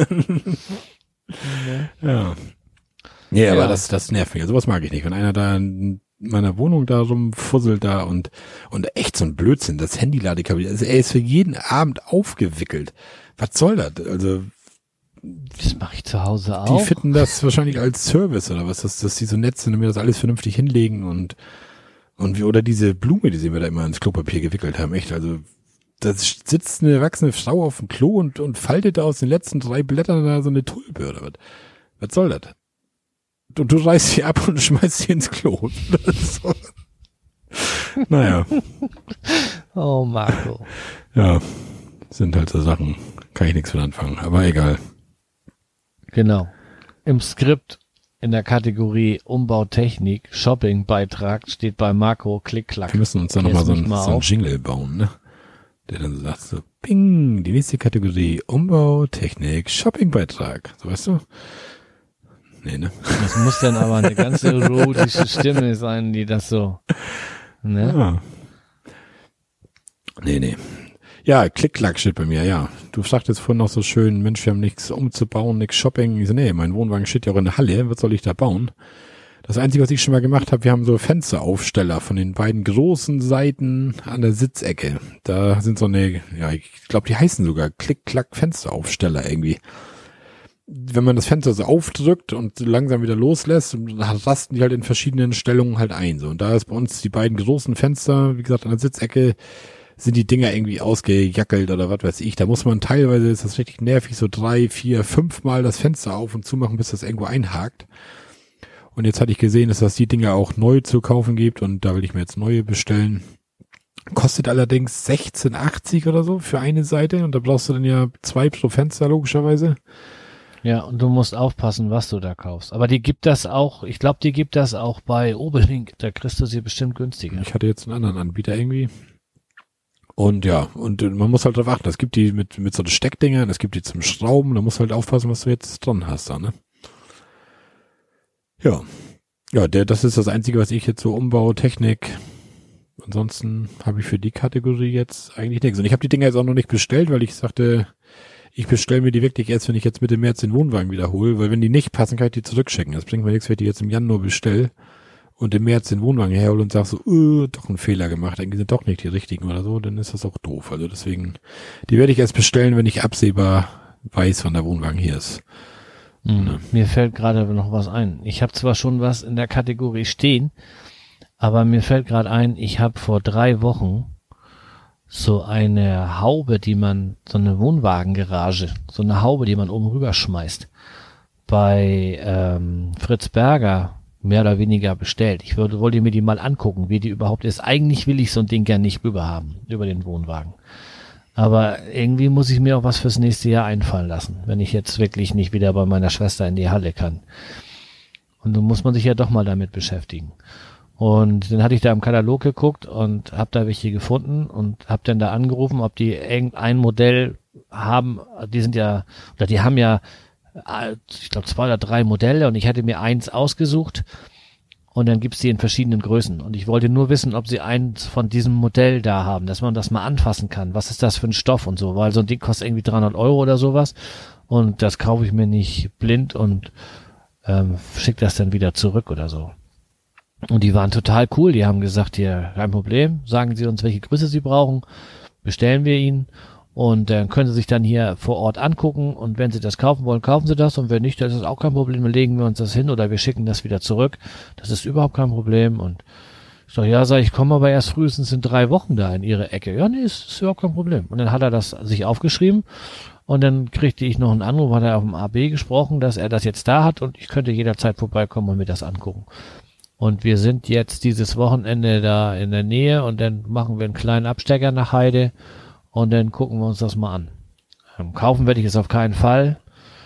Ja. Nee, aber ja. das, das nervt mich. Sowas mag ich nicht. Wenn einer da in meiner Wohnung da rumfusselt da und, und echt so ein Blödsinn, das Handy-Ladekabel, also er ist für jeden Abend aufgewickelt. Was soll das? Also, Das mache ich zu Hause auch. Die finden das wahrscheinlich als Service oder was, dass, dass die so nett sind und mir das alles vernünftig hinlegen und und wie, oder diese Blume, die sie mir da immer ins Klopapier gewickelt haben, echt, also da sitzt eine erwachsene Frau auf dem Klo und, und faltet da aus den letzten drei Blättern da so eine Tulpe oder was. Was soll das? Und du reißt sie ab und schmeißt sie ins Klo. Das ist so. Naja. Oh, Marco. Ja, sind halt so Sachen. Kann ich nichts mit anfangen, aber egal. Genau. Im Skript in der Kategorie Umbautechnik, Shoppingbeitrag steht bei Marco Klick-Klack. Wir müssen uns da nochmal so, ein, so ein Jingle bauen, ne? Der dann sagt so, ping, die nächste Kategorie Umbautechnik, Shoppingbeitrag. So, weißt du? Nee, ne? Das muss dann aber eine ganze erotische Stimme sein, die das so, ne? Ah. Nee, nee. Ja, Klick-Klack steht bei mir, ja. Du sagtest vorhin noch so schön, Mensch, wir haben nichts umzubauen, nichts Shopping. Ich so, nee, mein Wohnwagen steht ja auch in der Halle, was soll ich da bauen? Das Einzige, was ich schon mal gemacht habe, wir haben so Fensteraufsteller von den beiden großen Seiten an der Sitzecke. Da sind so eine, ja, ich glaube, die heißen sogar Klick-Klack-Fensteraufsteller irgendwie. Wenn man das Fenster so aufdrückt und langsam wieder loslässt, rasten die halt in verschiedenen Stellungen halt ein. So, und da ist bei uns die beiden großen Fenster, wie gesagt, an der Sitzecke, sind die Dinger irgendwie ausgejackelt oder was weiß ich. Da muss man teilweise, ist das richtig nervig, so drei, vier, fünf Mal das Fenster auf und zumachen, bis das irgendwo einhakt. Und jetzt hatte ich gesehen, dass das die Dinger auch neu zu kaufen gibt und da will ich mir jetzt neue bestellen. Kostet allerdings sechzehn achtzig oder so für eine Seite und da brauchst du dann ja zwei pro Fenster logischerweise. Ja, und du musst aufpassen, was du da kaufst. Aber die gibt das auch, ich glaube, die gibt das auch bei Obelink. Da kriegst du sie bestimmt günstiger. Ich hatte jetzt einen anderen Anbieter irgendwie. Und ja, und man muss halt drauf achten. Es gibt die mit mit so Steckdingern, es gibt die zum Schrauben. Da musst du halt aufpassen, was du jetzt dran hast da, ne? Ja. Ja, der, das ist das Einzige, was ich jetzt so Umbau, Technik. Ansonsten habe ich für die Kategorie jetzt eigentlich nichts. Und ich habe die Dinger jetzt auch noch nicht bestellt, weil ich sagte, ich bestelle mir die wirklich erst, wenn ich jetzt Mitte März den Wohnwagen wiederhole, weil wenn die nicht passen, kann ich die zurückschicken. Das bringt mir nichts, wenn ich die jetzt im Januar bestelle und im März den Wohnwagen herhole und sag so, uh, doch einen Fehler gemacht, irgendwie sind doch nicht die richtigen oder so, dann ist das auch doof. Also deswegen, die werde ich erst bestellen, wenn ich absehbar weiß, wann der Wohnwagen hier ist. Mhm. Ne? Mir fällt gerade noch was ein. Ich habe zwar schon was in der Kategorie stehen, aber mir fällt gerade ein, ich habe vor drei Wochen so eine Haube, die man, so eine Wohnwagengarage, so eine Haube, die man oben rüberschmeißt, bei ähm, Fritz Berger mehr oder weniger bestellt. Ich würde, wollte mir die mal angucken, wie die überhaupt ist. Eigentlich will ich so ein Ding ja nicht rüber haben, über den Wohnwagen. Aber irgendwie muss ich mir auch was fürs nächste Jahr einfallen lassen, wenn ich jetzt wirklich nicht wieder bei meiner Schwester in die Halle kann. Und dann muss man sich ja doch mal damit beschäftigen. Und dann hatte ich da im Katalog geguckt und habe da welche gefunden und habe dann da angerufen, ob die irgendein Modell haben. Die sind ja, oder die haben ja, ich glaube zwei oder drei Modelle und ich hatte mir eins ausgesucht und dann gibt's die in verschiedenen Größen. Und ich wollte nur wissen, ob sie eins von diesem Modell da haben, dass man das mal anfassen kann. Was ist das für ein Stoff und so, weil so ein Ding kostet irgendwie dreihundert Euro oder sowas und das kaufe ich mir nicht blind und ähm, schicke das dann wieder zurück oder so. Und die waren total cool, die haben gesagt, hier, kein Problem, sagen Sie uns, welche Größe Sie brauchen, bestellen wir Ihnen und dann können Sie sich dann hier vor Ort angucken und wenn Sie das kaufen wollen, kaufen Sie das und wenn nicht, dann ist das auch kein Problem, dann legen wir uns das hin oder wir schicken das wieder zurück, das ist überhaupt kein Problem und ich sag, ja, sag ich, komme aber erst frühestens in drei Wochen da in Ihre Ecke. Ja, nee, ist, ist überhaupt kein Problem. Und dann hat er das sich aufgeschrieben und dann kriegte ich noch einen Anruf, hat er auf dem A B gesprochen, dass er das jetzt da hat und ich könnte jederzeit vorbeikommen und mir das angucken. Und wir sind jetzt dieses Wochenende da in der Nähe und dann machen wir einen kleinen Abstecker nach Heide und dann gucken wir uns das mal an. Ähm, kaufen werde ich es auf keinen Fall,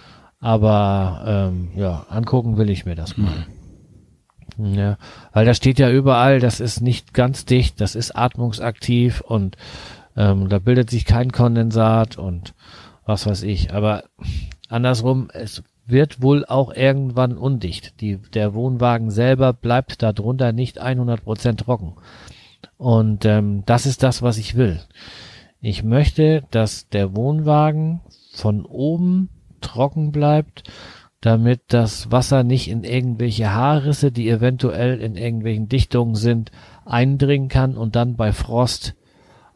aber ähm, ja, angucken will ich mir das mal. Mhm. Ja, weil da steht ja überall, das ist nicht ganz dicht, das ist atmungsaktiv und ähm, da bildet sich kein Kondensat und was weiß ich. Aber andersrum, es wird wohl auch irgendwann undicht. Die, der Wohnwagen selber bleibt da drunter nicht hundert Prozent trocken. Und ähm, das ist das, was ich will. Ich möchte, dass der Wohnwagen von oben trocken bleibt, damit das Wasser nicht in irgendwelche Haarrisse, die eventuell in irgendwelchen Dichtungen sind, eindringen kann und dann bei Frost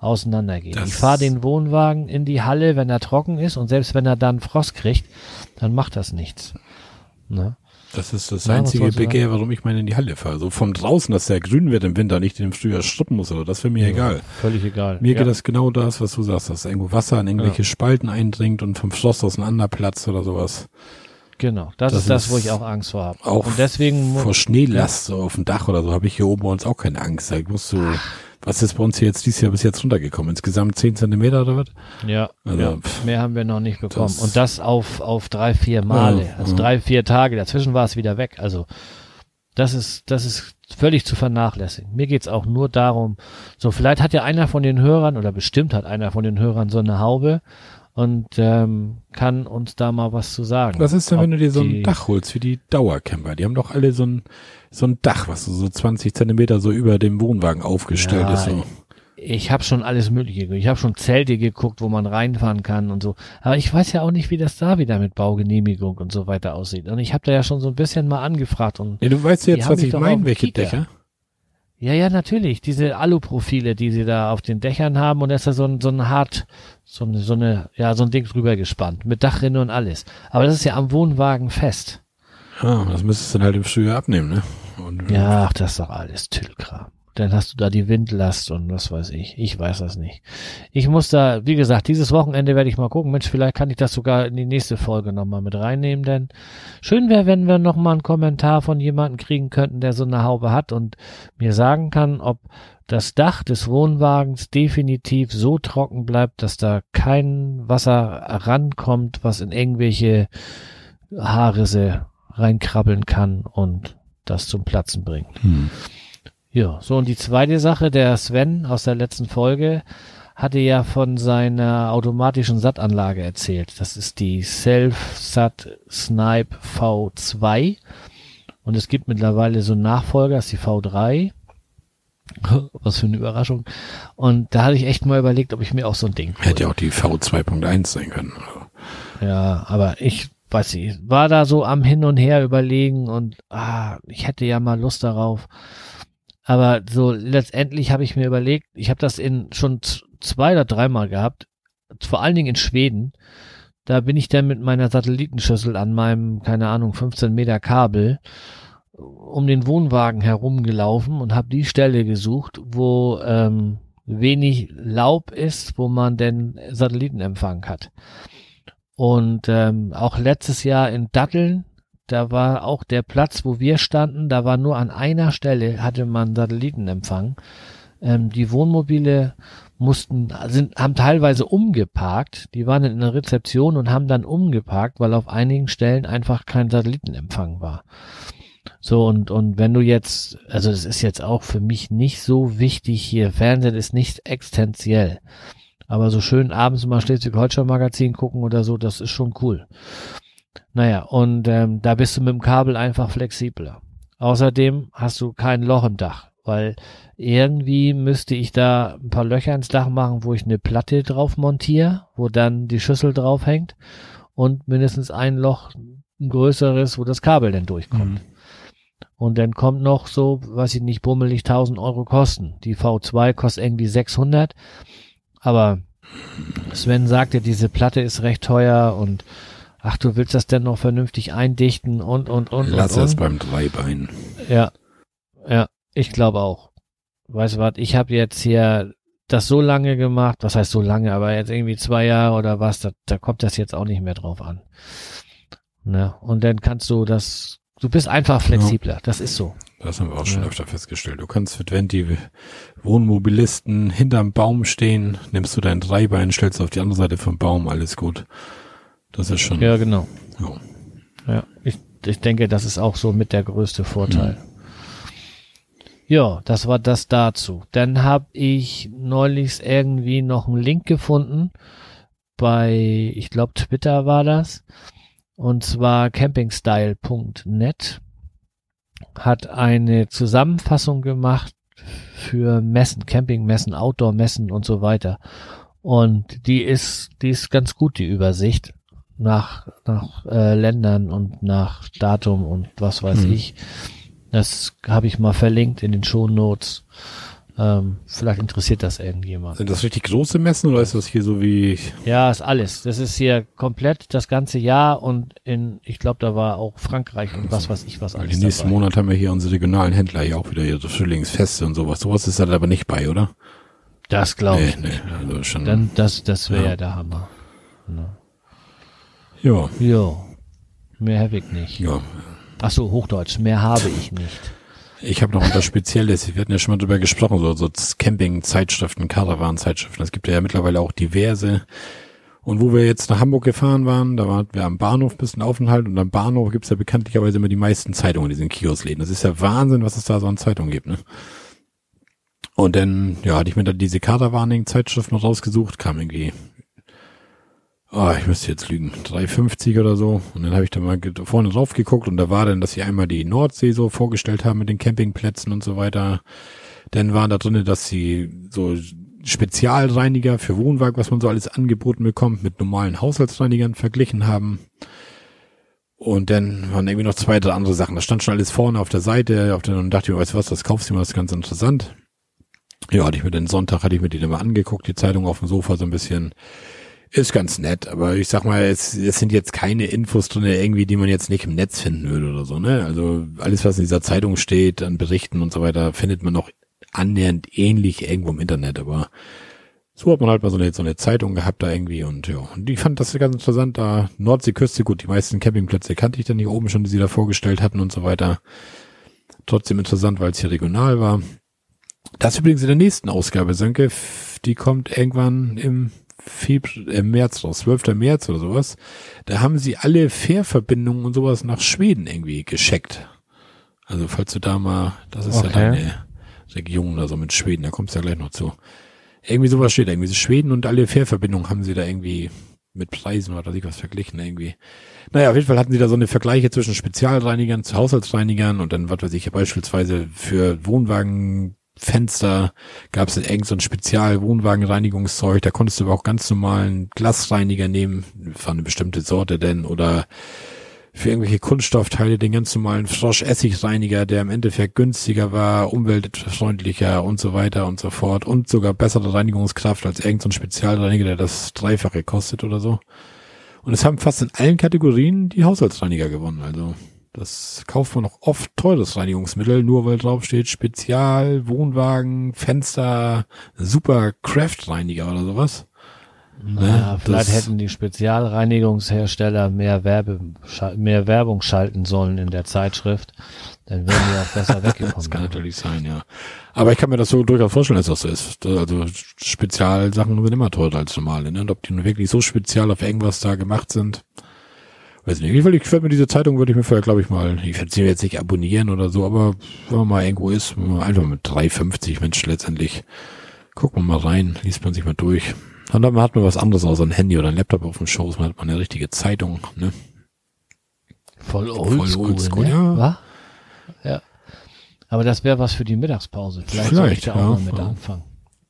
auseinandergehen. Das ich fahre den Wohnwagen in die Halle, wenn er trocken ist und selbst wenn er dann Frost kriegt, dann macht das nichts. Ne? Das ist das Ja, einzige was soll's Begehr, warum ich meine in die Halle fahre. So vom draußen, dass der grün wird im Winter, nicht im Frühjahr struppen muss oder das wäre mir Ja, egal. Völlig egal. Mir ja. geht das genau das, was du sagst, dass irgendwo Wasser in irgendwelche Ja. Spalten eindringt und vom Frost auseinanderplatzt oder sowas. Genau, das, Das ist das, ist wo ich auch Angst vor habe. Auch Und deswegen vor Schneelast so auf dem Dach oder so habe ich hier oben bei uns auch keine Angst. Da musst du, was ist bei uns hier jetzt dieses Jahr bis jetzt runtergekommen? Insgesamt zehn Zentimeter oder was? Ja, Also, ja, pff, mehr haben wir noch nicht bekommen. das- Und das auf, auf drei, vier Male. Ja, also ja. drei, vier Tage. Dazwischen war es wieder weg. Also das ist, das ist völlig zu vernachlässigen. Mir geht's auch nur darum, so vielleicht hat ja einer von den Hörern oder bestimmt hat einer von den Hörern so eine Haube und ähm, kann uns da mal was zu sagen. Was ist denn, Ob wenn du dir so ein die- Dach holst, wie die Dauercamper? Die haben doch alle so ein, so ein Dach, was so zwanzig Zentimeter so über dem Wohnwagen aufgestellt Ja, ist. So. Ich habe schon alles Mögliche geguckt. Ich habe schon Zelte geguckt, wo man reinfahren kann und so. Aber ich weiß ja auch nicht, wie das da wieder mit Baugenehmigung und so weiter aussieht. Und ich habe da ja schon so ein bisschen mal angefragt. Und Ja, du weißt Die jetzt, haben was mich ich doch auf meine, dem welche Kieker. Dächer? ja, ja, natürlich. Diese Aluprofile, die sie da auf den Dächern haben. Und da ist da so ein, so ein hart, so eine, so eine, ja, so ein Ding drüber gespannt. Mit Dachrinne und alles. Aber das ist ja am Wohnwagen fest. Ah, das müsstest du dann halt im Frühjahr abnehmen, ne? Und, Ja, ach, das ist doch alles Tüllkram. Dann hast du da die Windlast und was weiß ich. Ich weiß das nicht. Ich muss da, wie gesagt, dieses Wochenende werde ich mal gucken. Mensch, vielleicht kann ich das sogar in die nächste Folge nochmal mit reinnehmen, denn schön wäre, wenn wir nochmal einen Kommentar von jemandem kriegen könnten, der so eine Haube hat und mir sagen kann, ob das Dach des Wohnwagens definitiv so trocken bleibt, dass da kein Wasser rankommt, was in irgendwelche Haarrisse reinkrabbeln kann und das zum Platzen bringt. Hm. Ja, so und die zweite Sache, der Sven aus der letzten Folge hatte ja von seiner automatischen Sattanlage erzählt. Das ist die Self-Sat Snipe V zwei und es gibt mittlerweile so einen Nachfolger, das ist die V drei. Was für eine Überraschung. Und da hatte ich echt mal überlegt, ob ich mir auch so ein Ding hole. Hätte ja auch die V zwei Punkt eins sein können. Ja, aber ich weiß nicht, war da so am Hin und Her überlegen und ah, ich hätte ja mal Lust darauf. Aber so letztendlich habe ich mir überlegt, ich habe das in schon z- zwei oder dreimal gehabt, vor allen Dingen in Schweden. Da bin ich dann mit meiner Satellitenschüssel an meinem, keine Ahnung, fünfzehn Meter Kabel um den Wohnwagen herumgelaufen und habe die Stelle gesucht, wo ähm, wenig Laub ist, wo man denn Satellitenempfang hat. Und ähm, auch letztes Jahr in Datteln, da war auch der Platz, wo wir standen, da war nur an einer Stelle, hatte man Satellitenempfang. Ähm, die Wohnmobile mussten, sind, haben teilweise umgeparkt, die waren in der Rezeption und haben dann umgeparkt, weil auf einigen Stellen einfach kein Satellitenempfang war. So, und, und wenn du jetzt, also das ist jetzt auch für mich nicht so wichtig hier, Fernsehen ist nicht existenziell. Aber so schön abends mal Schleswig-Holstein-Magazin gucken oder so, das ist schon cool. Naja, und ähm, da bist du mit dem Kabel einfach flexibler. Außerdem hast du kein Loch im Dach, weil irgendwie müsste ich da ein paar Löcher ins Dach machen, wo ich eine Platte drauf montiere, wo dann die Schüssel drauf hängt und mindestens ein Loch, ein größeres, wo das Kabel dann durchkommt. Mhm. Und dann kommt noch so, weiß ich nicht, bummelig tausend Euro kosten. Die V zwei kostet irgendwie sechshundert. Aber Sven sagte, diese Platte ist recht teuer und ach, du willst das denn noch vernünftig eindichten und, und, und, Lass und, es und. beim Dreibein. Ja, ja, ich glaube auch. Weißt du was, ich habe jetzt hier das so lange gemacht, was heißt so lange, aber jetzt irgendwie zwei Jahre oder was, da, da kommt das jetzt auch nicht mehr drauf an. Ne? Und dann kannst du das, du bist einfach flexibler, das ist so. Das haben wir auch schon Ja. öfter festgestellt. Du kannst, wenn die Wohnmobilisten hinterm Baum stehen, nimmst du dein Dreibein, stellst auf die andere Seite vom Baum, alles gut. Das ist schon, Ja, genau. ja. Ja, ich, ich denke, das ist auch so mit der größte Vorteil. Ja, das war das dazu. Dann habe ich neulich irgendwie noch einen Link gefunden bei, ich glaube Twitter war das, und zwar campingstyle punkt net hat eine Zusammenfassung gemacht für Messen, Campingmessen, Outdoor-Messen und so weiter. Und die ist, die ist ganz gut, die Übersicht nach, nach äh, Ländern und nach Datum und was weiß Hm. ich. Das habe ich mal verlinkt in den Shownotes. Ähm, vielleicht interessiert das irgendjemand. Sind das richtig große Messen oder ist das hier so wie... Ja, ist alles. Das ist hier komplett das ganze Jahr und in, ich glaube, da war auch Frankreich und was weiß ich was alles. Den nächsten dabei. Monat haben wir hier unsere regionalen Händler hier auch wieder ihre Frühlingsfeste und sowas. Sowas ist da aber nicht bei, oder? Das glaube ich nee, nicht. Nee, also schon, Dann, das das wäre ja. ja. der Hammer. Ja. Ja. Jo. Mehr habe ich nicht. Ja. Ach so, Hochdeutsch. Mehr habe ich nicht. Ich habe noch etwas Spezielles. Wir hatten ja schon mal drüber gesprochen, so, so Camping-Zeitschriften, Caravan-Zeitschriften. Es gibt ja mittlerweile auch diverse. Und wo wir jetzt nach Hamburg gefahren waren, da waren wir am Bahnhof ein bisschen Aufenthalt und am Bahnhof gibt's ja bekanntlicherweise immer die meisten Zeitungen in diesen Kioskläden. Das ist ja Wahnsinn, was es da so an Zeitungen gibt, ne? Und dann, ja, hatte ich mir da diese Caravaning-Zeitschrift noch rausgesucht, kam irgendwie, oh, ich müsste jetzt lügen, drei fünfzig oder so. Und dann habe ich da mal vorne drauf geguckt und da war dann, dass sie einmal die Nordsee so vorgestellt haben mit den Campingplätzen und so weiter. Dann war da drinne, dass sie so Spezialreiniger für Wohnwagen, was man so alles angeboten bekommt, mit normalen Haushaltsreinigern verglichen haben. Und dann waren irgendwie noch zwei, drei andere Sachen. Das stand schon alles vorne auf der Seite. Auf der, und dachte ich mir, weißt du was, das kaufst du mal, das ist ganz interessant. Ja, hatte ich mir den Sonntag, hatte ich mir die dann mal angeguckt, die Zeitung auf dem Sofa so ein bisschen. Ist ganz nett, aber ich sag mal, es, es sind jetzt keine Infos drin, irgendwie, die man jetzt nicht im Netz finden würde oder so, ne? Also alles, was in dieser Zeitung steht, an Berichten und so weiter, findet man noch annähernd ähnlich irgendwo im Internet, aber so hat man halt mal so eine, so eine Zeitung gehabt da irgendwie und ja, und ich fand das ganz interessant, da Nordseeküste, gut, die meisten Campingplätze kannte ich dann hier oben schon, die sie da vorgestellt hatten und so weiter. Trotzdem interessant, weil es hier regional war. Das übrigens in der nächsten Ausgabe, Sönke, die kommt irgendwann im Februar, im März raus, zwölfter März oder sowas. Da haben sie alle Fährverbindungen und sowas nach Schweden irgendwie gescheckt. Also falls du da mal, das ist okay. Ja deine Region oder so mit Schweden, da kommst du ja gleich noch zu. Irgendwie sowas steht, irgendwie so Schweden und alle Fährverbindungen haben sie da irgendwie mit Preisen oder was verglichen irgendwie. Naja, auf jeden Fall hatten sie da so eine Vergleiche zwischen Spezialreinigern zu Haushaltsreinigern und dann, was weiß ich, beispielsweise für Wohnwagen Fenster gab es irgend so ein Spezial-Wohnwagenreinigungszeug, da konntest du aber auch ganz normalen Glasreiniger nehmen, von eine bestimmte Sorte denn, oder für irgendwelche Kunststoffteile den ganz normalen Frosch-Essig-Reiniger, der im Endeffekt günstiger war, umweltfreundlicher und so weiter und so fort und sogar bessere Reinigungskraft als irgend so ein Spezialreiniger, der das Dreifache kostet oder so. Und es haben fast in allen Kategorien die Haushaltsreiniger gewonnen, also das kauft man auch oft teures Reinigungsmittel, nur weil drauf steht Spezial, Wohnwagen, Fenster, Super Craft-Reiniger oder sowas. Naja, ne? vielleicht das, hätten die Spezialreinigungshersteller mehr Werbe, mehr Werbung schalten sollen in der Zeitschrift. Dann wären die auch besser weggekommen. Das kann natürlich sein, ja. Aber ich kann mir das so durchaus vorstellen, dass das so ist. Also Spezialsachen sind immer teurer als normale, ne? Und ob die nun wirklich so spezial auf irgendwas da gemacht sind, weiß nicht. Ich werde mir diese Zeitung, würde ich mir vorher, glaube ich, mal, ich werde sie jetzt nicht abonnieren oder so, aber wenn man mal irgendwo ist, einfach mit drei fünfzig Menschen letztendlich, guckt man mal rein, liest man sich mal durch. Und dann hat man was anderes außer ein Handy oder ein Laptop auf dem Schoß, man hat mal eine richtige Zeitung, ne? Voll oldschool, Voll oldschool, ne? Ja. Was? Ja. Aber das wäre was für die Mittagspause. Vielleicht, Vielleicht soll ich da auch ja, mal mit ja. anfangen.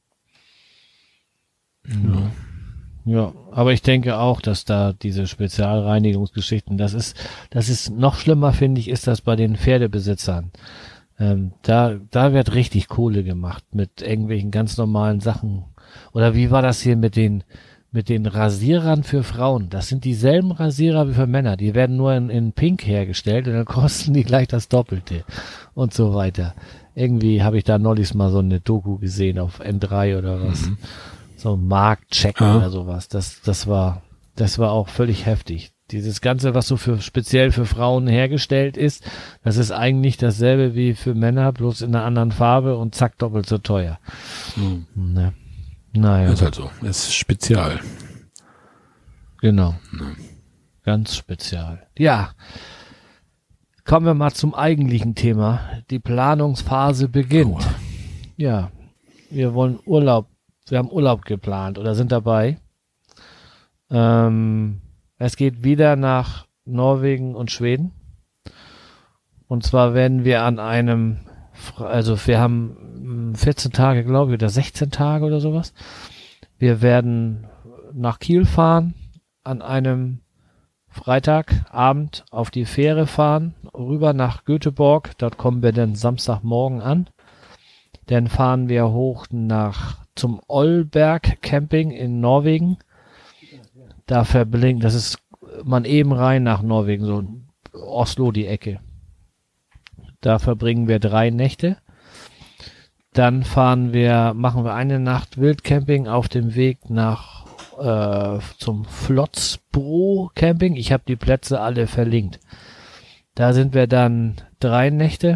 Ja. Ja, aber ich denke auch, dass da diese Spezialreinigungsgeschichten, das ist, das ist noch schlimmer, finde ich, ist das bei den Pferdebesitzern. Ähm, da, da wird richtig Kohle gemacht mit irgendwelchen ganz normalen Sachen. Oder wie war das hier mit den, mit den Rasierern für Frauen? Das sind dieselben Rasierer wie für Männer. Die werden nur in, in Pink hergestellt und dann kosten die gleich das Doppelte und so weiter. Irgendwie habe ich da neulich mal so eine Doku gesehen auf N drei oder was. Mhm. So ein Marktcheck ja. oder sowas. Das, das war, das war auch völlig heftig. Dieses Ganze, was so für, speziell für Frauen hergestellt ist, das ist eigentlich dasselbe wie für Männer, bloß in einer anderen Farbe und zack, doppelt so teuer. Mhm. Ne. Naja. Ist halt so. Ist spezial. Genau. Ne. Ganz spezial. Ja. Kommen wir mal zum eigentlichen Thema. Die Planungsphase beginnt. Oh. Ja. Wir wollen Urlaub Wir haben Urlaub geplant oder sind dabei. Ähm, es geht wieder nach Norwegen und Schweden. Und zwar werden wir an einem, also wir haben vierzehn Tage, glaube ich, oder sechzehn Tage oder sowas. Wir werden nach Kiel fahren, an einem Freitagabend auf die Fähre fahren, rüber nach Göteborg. Dort kommen wir dann Samstagmorgen an. Dann fahren wir hoch nach zum Ollberg Camping in Norwegen. Da verbringen, das ist man eben rein nach Norwegen, so Oslo die Ecke. Da verbringen wir drei Nächte. Dann fahren wir, machen wir eine Nacht Wildcamping auf dem Weg nach äh, zum Flotzbro Camping. Ich habe die Plätze alle verlinkt. Da sind wir dann drei Nächte.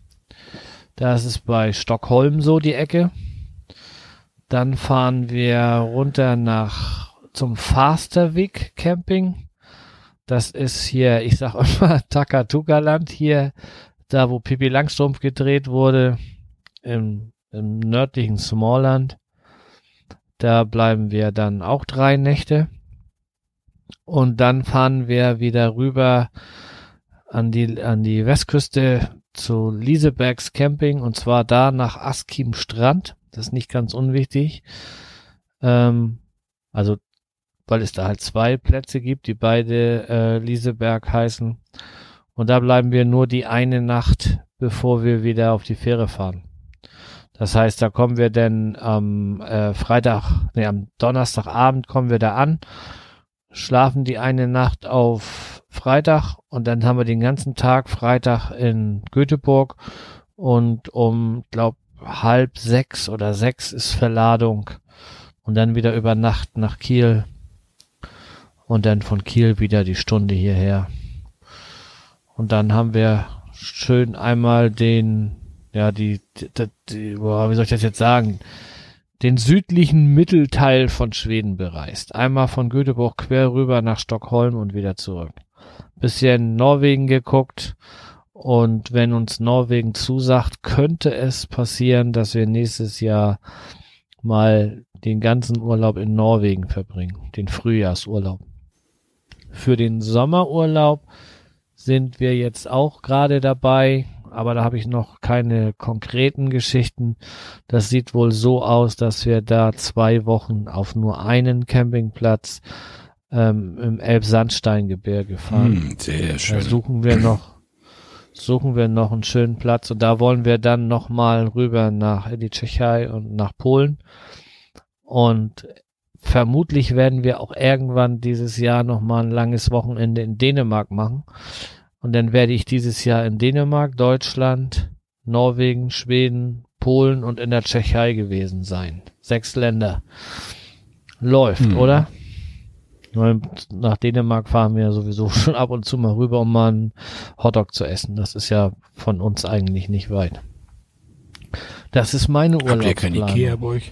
Das ist bei Stockholm so die Ecke. Dann fahren wir runter nach zum Fastervik Camping. Das ist hier, ich sag immer Takatuka-Land hier, da wo Pippi Langstrumpf gedreht wurde, im, im nördlichen Smallland. Da bleiben wir dann auch drei Nächte. Und dann fahren wir wieder rüber an die, an die Westküste zu Lisebergs Camping, und zwar da nach Askim Strand. Das ist nicht ganz unwichtig. Ähm, also, weil es da halt zwei Plätze gibt, die beide äh, Liseberg heißen. Und da bleiben wir nur die eine Nacht, bevor wir wieder auf die Fähre fahren. Das heißt, da kommen wir dann am äh, Freitag, nee, am Donnerstagabend kommen wir da an, schlafen die eine Nacht auf Freitag und dann haben wir den ganzen Tag Freitag in Göteborg und um, glaub, halb sechs oder sechs ist Verladung und dann wieder über Nacht nach Kiel und dann von Kiel wieder die Stunde hierher. Und dann haben wir schön einmal den, ja, die, die, die boah, wie soll ich das jetzt sagen, den südlichen Mittelteil von Schweden bereist. Einmal von Göteborg quer rüber nach Stockholm und wieder zurück. Bisschen Norwegen geguckt und wenn uns Norwegen zusagt, könnte es passieren, dass wir nächstes Jahr mal den ganzen Urlaub in Norwegen verbringen, den Frühjahrsurlaub. Für den Sommerurlaub sind wir jetzt auch gerade dabei, aber da habe ich noch keine konkreten Geschichten. Das sieht wohl so aus, dass wir da zwei Wochen auf nur einen Campingplatz ähm, im Elbsandsteingebirge fahren. Hm, sehr schön. Da suchen wir noch, suchen wir noch einen schönen Platz und da wollen wir dann nochmal rüber nach in die Tschechei und nach Polen. Und vermutlich werden wir auch irgendwann dieses Jahr nochmal ein langes Wochenende in Dänemark machen. Und dann werde ich dieses Jahr in Dänemark, Deutschland, Norwegen, Schweden, Polen und in der Tschechei gewesen sein. Sechs Länder. Läuft, hm. oder? Nach Dänemark fahren wir sowieso schon ab und zu mal rüber, um mal einen Hotdog zu essen. Das ist ja von uns eigentlich nicht weit. Das ist meine Urlaubsplanung. Habt ihr kein Ikea bei euch?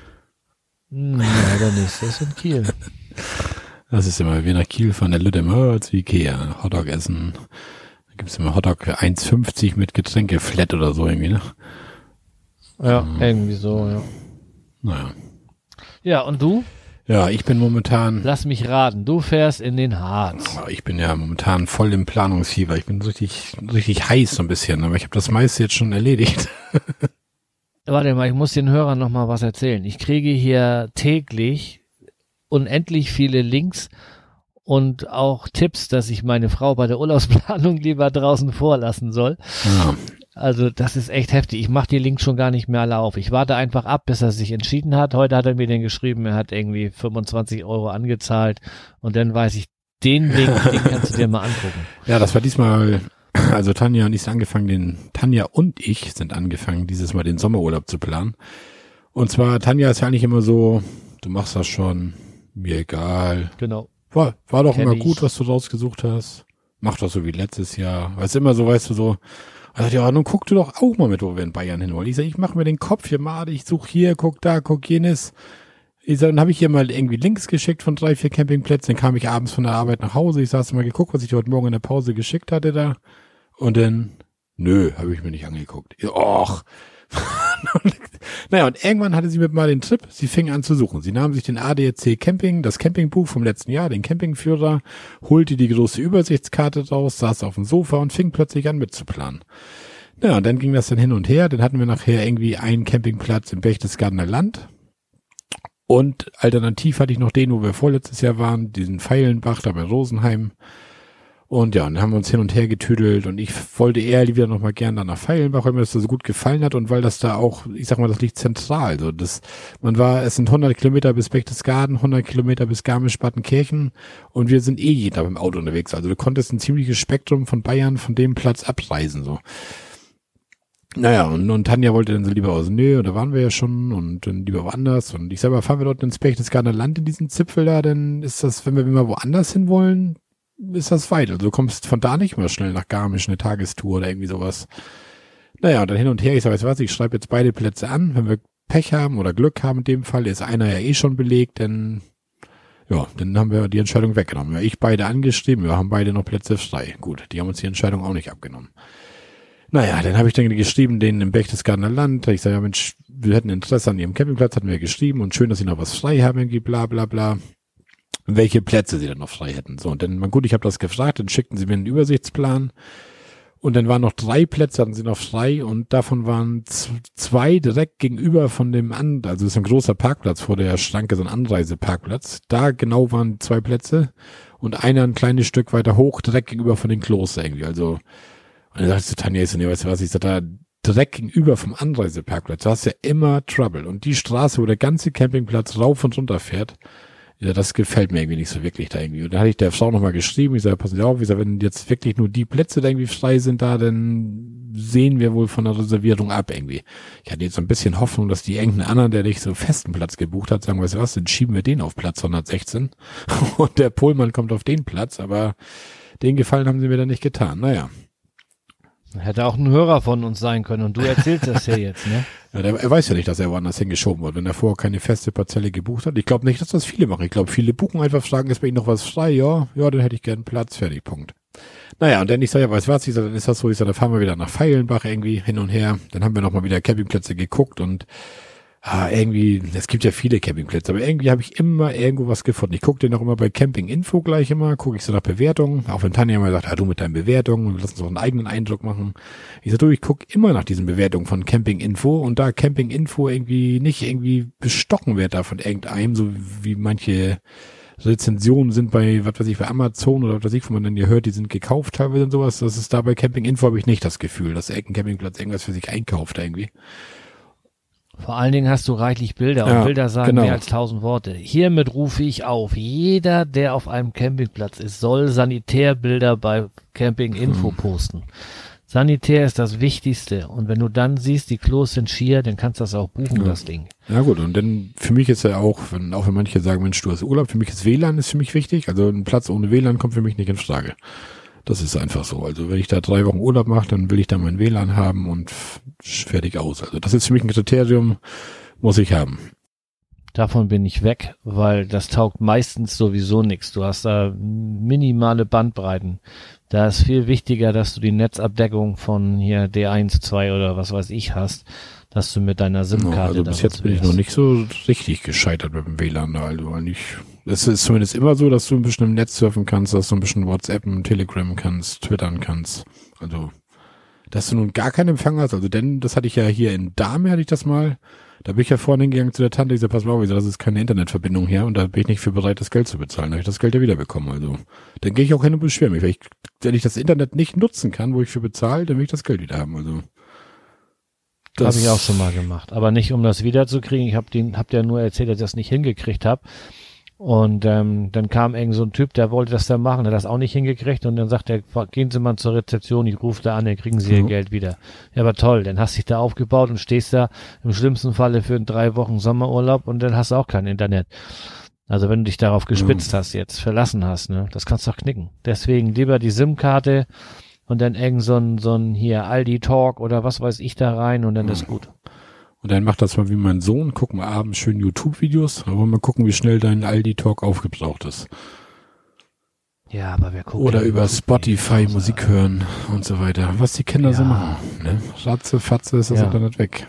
Hm, leider nicht. Das ist in Kiel. Das ist immer, wie nach Kiel von der Lütte, oh, zu Ikea, Hotdog essen. Da gibt's immer Hotdog für eins fünfzig mit Getränke, flat oder so irgendwie, ne? Ja, ähm, irgendwie so, ja. Naja. Ja, und du? Ja, ich bin momentan... Lass mich raten, du fährst in den Harz. Ich bin ja momentan voll im Planungsfieber. Ich bin richtig, richtig heiß so ein bisschen, aber ich habe das meiste jetzt schon erledigt. Warte mal, ich muss den Hörern noch mal was erzählen. Ich kriege hier täglich unendlich viele Links und auch Tipps, dass ich meine Frau bei der Urlaubsplanung lieber draußen vorlassen soll. Ja. Also das ist echt heftig. Ich mache die Links schon gar nicht mehr alle auf. Ich warte einfach ab, bis er sich entschieden hat. Heute hat er mir den geschrieben, er hat irgendwie fünfundzwanzig Euro angezahlt und dann weiß ich, den Link, den kannst du dir mal angucken. Ja, das war diesmal, also Tanja und ich sind angefangen, den, Tanja und ich sind angefangen, dieses Mal den Sommerurlaub zu planen. Und zwar, Tanja ist ja eigentlich immer so, du machst das schon, mir egal. Genau. War, war doch Kenn immer ich. gut, was du rausgesucht hast. Mach das so wie letztes Jahr. Weißt immer so, weißt du, so. Also, ja, nun guck du doch auch mal mit, wo wir in Bayern hin wollen. Ich sag, ich mach mir den Kopf hier mal, ich such hier, guck da, guck jenes. Ich sag, dann habe ich hier mal irgendwie Links geschickt von drei, vier Campingplätzen. Dann kam ich abends von der Arbeit nach Hause. Ich saß mal geguckt, was ich heute Morgen in der Pause geschickt hatte da. Und dann, nö, habe ich mir nicht angeguckt. Ich, och. Naja, und irgendwann hatte sie mit mal den Trip, sie fing an zu suchen. Sie nahm sich den A D A C Camping, das Campingbuch vom letzten Jahr, den Campingführer, holte die große Übersichtskarte raus, saß auf dem Sofa und fing plötzlich an mitzuplanen. Naja, und dann ging das dann hin und her. Dann hatten wir nachher irgendwie einen Campingplatz im Berchtesgadener Land. Und alternativ hatte ich noch den, wo wir vorletztes Jahr waren, diesen Feilenbach da bei Rosenheim. Und ja, dann haben wir uns hin und her getüdelt und ich wollte eher wieder nochmal gern da nach Feilenbach, weil mir das so gut gefallen hat und weil das da auch, ich sag mal, das liegt zentral. So, das, man war, es sind hundert Kilometer bis Berchtesgaden, hundert Kilometer bis Garmisch-Partenkirchen und wir sind eh jeden Tag mit dem Auto unterwegs. Also du konntest ein ziemliches Spektrum von Bayern von dem Platz abreisen, so. Naja, und, und Tanja wollte dann so lieber aus, nö, und da waren wir ja schon und dann lieber woanders und ich selber, fahren wir dort ins Berchtesgadener Land in diesen Zipfel da, dann ist das, wenn wir immer woanders hin wollen, ist das weit. Also du kommst von da nicht mehr schnell nach Garmisch, eine Tagestour oder irgendwie sowas. Naja, und dann hin und her, ich sag, weißt du was, ich schreibe jetzt beide Plätze an, wenn wir Pech haben oder Glück haben in dem Fall, ist einer ja eh schon belegt, dann, ja, dann haben wir die Entscheidung weggenommen. Ja, ich beide angeschrieben, wir haben beide noch Plätze frei. Gut, die haben uns die Entscheidung auch nicht abgenommen. Naja, dann habe ich dann geschrieben, denen im Berchtesgadener Land, ich sage, ja Mensch, wir hätten Interesse an ihrem Campingplatz, hatten wir geschrieben und schön, dass sie noch was frei haben, irgendwie bla bla bla. Welche Plätze sie dann noch frei hätten. So, und dann, gut, ich habe das gefragt, dann schickten sie mir einen Übersichtsplan und dann waren noch drei Plätze, hatten sie noch frei und davon waren z- zwei direkt gegenüber von dem an, also das ist ein großer Parkplatz vor der Schranke, so ein Anreiseparkplatz. Da genau waren zwei Plätze und einer ein kleines Stück weiter hoch, direkt gegenüber von den Klos irgendwie. Also, und dann sagte ich zu Tanja, ich so, nee, weißt du was, ich sag da direkt gegenüber vom Anreiseparkplatz, da hast du ja immer Trouble. Und die Straße, wo der ganze Campingplatz rauf und runter fährt, ja, das gefällt mir irgendwie nicht so wirklich da irgendwie. Und da hatte ich der Frau nochmal geschrieben, ich sage, passen Sie auf, ich sage, wenn jetzt wirklich nur die Plätze da irgendwie frei sind da, dann sehen wir wohl von der Reservierung ab irgendwie. Ich hatte jetzt so ein bisschen Hoffnung, dass die irgendeinen anderen, der nicht so festen Platz gebucht hat, sagen, weißt du was, dann schieben wir den auf Platz hundertsechzehn und der Pohlmann kommt auf den Platz, aber den Gefallen haben sie mir dann nicht getan. Naja. Hätte auch ein Hörer von uns sein können und du erzählst das ja jetzt, ne? Ja, der, er weiß ja nicht, dass er woanders hingeschoben wird, wenn er vorher keine feste Parzelle gebucht hat. Ich glaube nicht, dass das viele machen. Ich glaube, viele buchen einfach, fragen, ist bei Ihnen noch was frei? Ja, ja, dann hätte ich gern Platz, fertig, Punkt. Naja, und dann ich sage, ja, weißt du was, ich sag, dann ist das so, ich sage, da fahren wir wieder nach Feilenbach irgendwie hin und her. Dann haben wir nochmal wieder Campingplätze geguckt und ah, irgendwie, es gibt ja viele Campingplätze, aber irgendwie habe ich immer irgendwo was gefunden. Ich gucke den auch immer bei Camping Info gleich immer, gucke ich so nach Bewertungen, auch wenn Tanja immer sagt, ja, du mit deinen Bewertungen, lass uns doch einen eigenen Eindruck machen. Ich sage, du, ich gucke immer nach diesen Bewertungen von Camping Info und da Camping Info irgendwie nicht irgendwie bestochen wird da von irgendeinem, so wie manche Rezensionen sind bei, was weiß ich, bei Amazon oder was weiß ich, wo man dann ja hört, die sind gekauft teilweise und sowas. Das ist da bei Camping Info, habe ich nicht das Gefühl, dass irgendein Campingplatz irgendwas für sich einkauft irgendwie. Vor allen Dingen hast du reichlich Bilder und ja, Bilder sagen genau. mehr als tausend Worte. Hiermit rufe ich auf, jeder, der auf einem Campingplatz ist, soll Sanitärbilder bei Camping Info hm. posten. Sanitär ist das Wichtigste und wenn du dann siehst, die Klos sind schier, dann kannst du das auch buchen, ja. das Ding. Ja gut, und dann für mich ist ja auch, wenn auch wenn manche sagen, Mensch, du hast Urlaub, für mich ist W L A N ist für mich wichtig, also ein Platz ohne W L A N kommt für mich nicht in Frage. Das ist einfach so. Also wenn ich da drei Wochen Urlaub mache, dann will ich da mein W L A N haben und fertig aus. Also das ist für mich ein Kriterium, muss ich haben. Davon bin ich weg, weil das taugt meistens sowieso nichts. Du hast da minimale Bandbreiten. Da ist viel wichtiger, dass du die Netzabdeckung von hier D eins, zwei oder was weiß ich hast, dass du mit deiner SIM-Karte ja, also bis jetzt bin ich noch nicht so richtig gescheitert mit dem W L A N da. Also weil ich, es ist zumindest immer so, dass du ein bisschen im Netz surfen kannst, dass du ein bisschen WhatsAppen, Telegram kannst, Twittern kannst. Also, dass du nun gar keinen Empfang hast. Also denn, das hatte ich ja hier in Dahme, hatte ich das mal. Da bin ich ja vorne hingegangen zu der Tante, ich sag, pass mal auf, ich sag, das ist keine Internetverbindung hier und da bin ich nicht für bereit, das Geld zu bezahlen. Da habe ich das Geld ja wieder bekommen. Also, dann gehe ich auch hin und beschwere mich. Wenn ich, wenn ich das Internet nicht nutzen kann, wo ich für bezahle, dann will ich das Geld wieder haben. Also, das habe ich auch schon mal gemacht. Aber nicht, um das wiederzukriegen. Ich habe den, hab dir nur erzählt, dass ich das nicht hingekriegt habe. Und ähm, dann kam irgend so ein Typ, der wollte das dann machen, der hat das auch nicht hingekriegt und dann sagt er, gehen Sie mal zur Rezeption, ich rufe da an, dann kriegen Sie Ihr mhm. Geld wieder. Ja, aber toll, dann hast du dich da aufgebaut und stehst da im schlimmsten Falle für drei Wochen Sommerurlaub und dann hast du auch kein Internet. Also wenn du dich darauf gespitzt mhm. hast jetzt, verlassen hast, ne, das kannst du doch knicken. Deswegen lieber die SIM-Karte und dann irgend so ein, so ein hier Aldi Talk oder was weiß ich da rein und dann mhm. ist gut. Und dann macht das mal wie mein Sohn, guck mal abends schön YouTube-Videos, aber mal gucken, wie schnell dein Aldi-Talk aufgebraucht ist. Ja, aber wer guckt... Oder über Spotify Musik hören und so weiter. Was die Kinder ja. so machen. Ne? Ratze, Fatze ist das ja. Internet weg.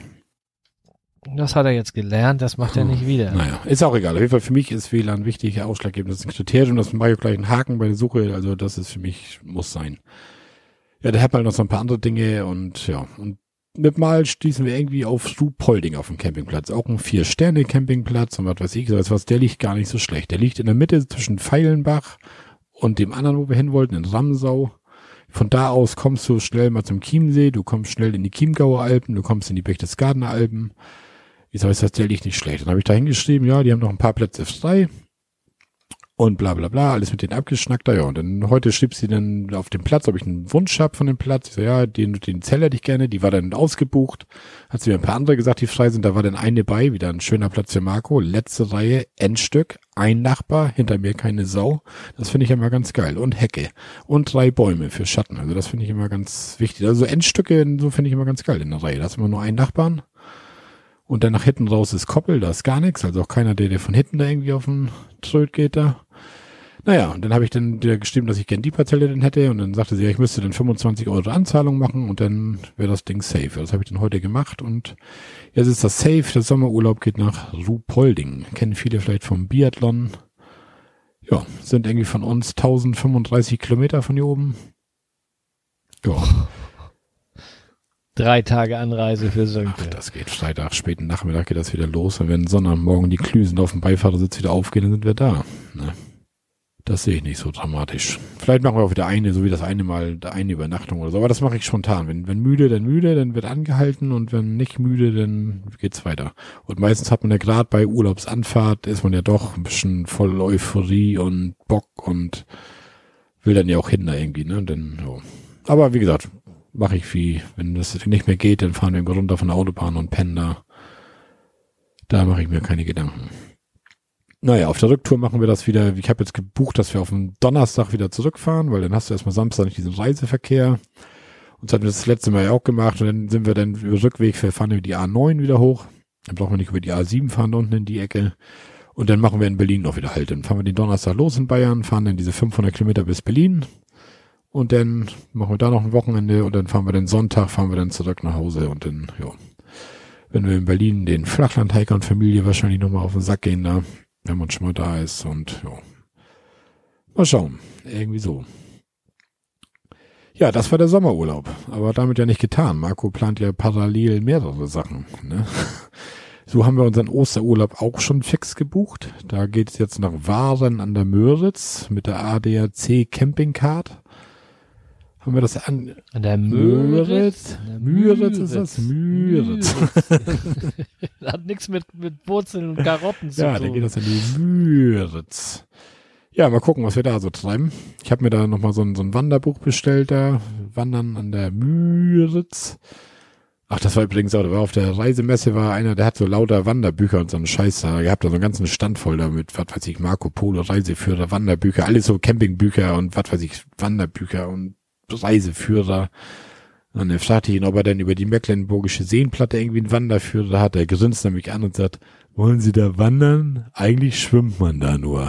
Das hat er jetzt gelernt, das macht er nicht wieder. Naja, ist auch egal. Auf jeden Fall für mich ist W L A N wichtig, ausschlaggebend. Das ist ein Kriterium, das mache ich gleich einen Haken bei der Suche. Also das ist für mich, muss sein. Ja, da hat man noch so ein paar andere Dinge und ja, und mit Mal stießen wir irgendwie auf Ruhpolding auf dem Campingplatz. Auch ein Vier-Sterne-Campingplatz und was weiß ich. Das was, der liegt gar nicht so schlecht. Der liegt in der Mitte zwischen Feilenbach und dem anderen, wo wir hin wollten, in Ramsau. Von da aus kommst du schnell mal zum Chiemsee, du kommst schnell in die Chiemgauer Alpen, du kommst in die Berchtesgadener Alpen. Ich sage, das zähle ich nicht schlecht. Dann habe ich da hingeschrieben, ja, die haben noch ein paar Plätze frei. Und bla bla bla, alles mit denen abgeschnackt. Ja, und dann heute schrieb sie dann auf dem Platz, ob ich einen Wunsch habe von dem Platz. Ich so, ja, den, den Zell hätte ich gerne. Die war dann ausgebucht. Hat sie mir ein paar andere gesagt, die frei sind. Da war dann eine bei, wieder ein schöner Platz für Marco. Letzte Reihe, Endstück, ein Nachbar, hinter mir keine Sau. Das finde ich immer ganz geil. Und Hecke. Und drei Bäume für Schatten. Also das finde ich immer ganz wichtig. Also Endstücke, so finde ich immer ganz geil in der Reihe. Da ist immer nur ein Nachbarn. Und dann nach hinten raus ist Koppel, da ist gar nichts. Also auch keiner, der, der von hinten da irgendwie auf den Tröd geht da. Naja, und dann habe ich dann wieder geschrieben, dass ich gern die Parzelle denn hätte. Und dann sagte sie, ja, ich müsste dann fünfundzwanzig Euro Anzahlung machen und dann wäre das Ding safe. Das habe ich dann heute gemacht und jetzt ist das safe. Der Sommerurlaub geht nach Ruhpolding. Kennen viele vielleicht vom Biathlon. Ja, sind irgendwie von uns tausendfünfunddreißig Kilometer von hier oben. Ja. Drei Tage Anreise für Sönke. Ach, das geht. Freitag, späten Nachmittag geht das wieder los. Und wenn Sonntagmorgen die Klüsen auf dem Beifahrersitz wieder aufgehen, dann sind wir da. Ne? Das sehe ich nicht so dramatisch. Vielleicht machen wir auch wieder eine, so wie das eine Mal, eine Übernachtung oder so. Aber das mache ich spontan. Wenn, wenn müde, dann müde, dann wird angehalten und wenn nicht müde, dann geht's weiter. Und meistens hat man ja gerade bei Urlaubsanfahrt, ist man ja doch ein bisschen voll Euphorie und Bock und will dann ja auch hin da irgendwie, ne? Denn, so. Aber wie gesagt, mache ich wie, wenn das nicht mehr geht, dann fahren wir runter von der Autobahn und pennen da. Da mache ich mir keine Gedanken. Naja, auf der Rücktour machen wir das wieder. Ich habe jetzt gebucht, dass wir auf dem Donnerstag wieder zurückfahren, weil dann hast du erstmal Samstag nicht diesen Reiseverkehr. Und das hatten wir das letzte Mal ja auch gemacht. Und dann sind wir dann über Rückweg, wir fahren über die A neun wieder hoch. Dann brauchen wir nicht über die A sieben fahren, da unten in die Ecke. Und dann machen wir in Berlin noch wieder Halt. Dann fahren wir den Donnerstag los in Bayern, fahren dann diese fünfhundert Kilometer bis Berlin. Und dann machen wir da noch ein Wochenende. Und dann fahren wir den Sonntag, fahren wir dann zurück nach Hause. Und dann, ja, wenn wir in Berlin den Flachlandhiker und Familie wahrscheinlich nochmal auf den Sack gehen da. Wenn man schon mal da ist und ja. Mal schauen. Irgendwie so. Ja, das war der Sommerurlaub. Aber damit ja nicht getan. Marco plant ja parallel mehrere Sachen. Ne? So haben wir unseren Osterurlaub auch schon fix gebucht. Da geht es jetzt nach Waren an der Müritz mit der A D A C Campingcard. Haben wir das an... An der Müritz? Müritz ist das? Müritz. Das hat nichts mit, mit Wurzeln und Karotten zu ja, tun. Ja, dann geht das in die Müritz. Ja, mal gucken, was wir da so treiben. Ich habe mir da nochmal so ein, so ein Wanderbuch bestellt, da Wandern an der Müritz. Ach, das war übrigens auch, da war auf der Reisemesse war einer, der hat so lauter Wanderbücher und so einen Scheiß da. Ihr habt da so einen ganzen Stand voll damit, was weiß ich, Marco Polo, Reiseführer, Wanderbücher, alles so Campingbücher und was weiß ich, Wanderbücher und Reiseführer. Und er fragte ihn, ob er denn über die Mecklenburgische Seenplatte irgendwie einen Wanderführer hat. Er grinst nämlich an und sagt, wollen Sie da wandern? Eigentlich schwimmt man da nur.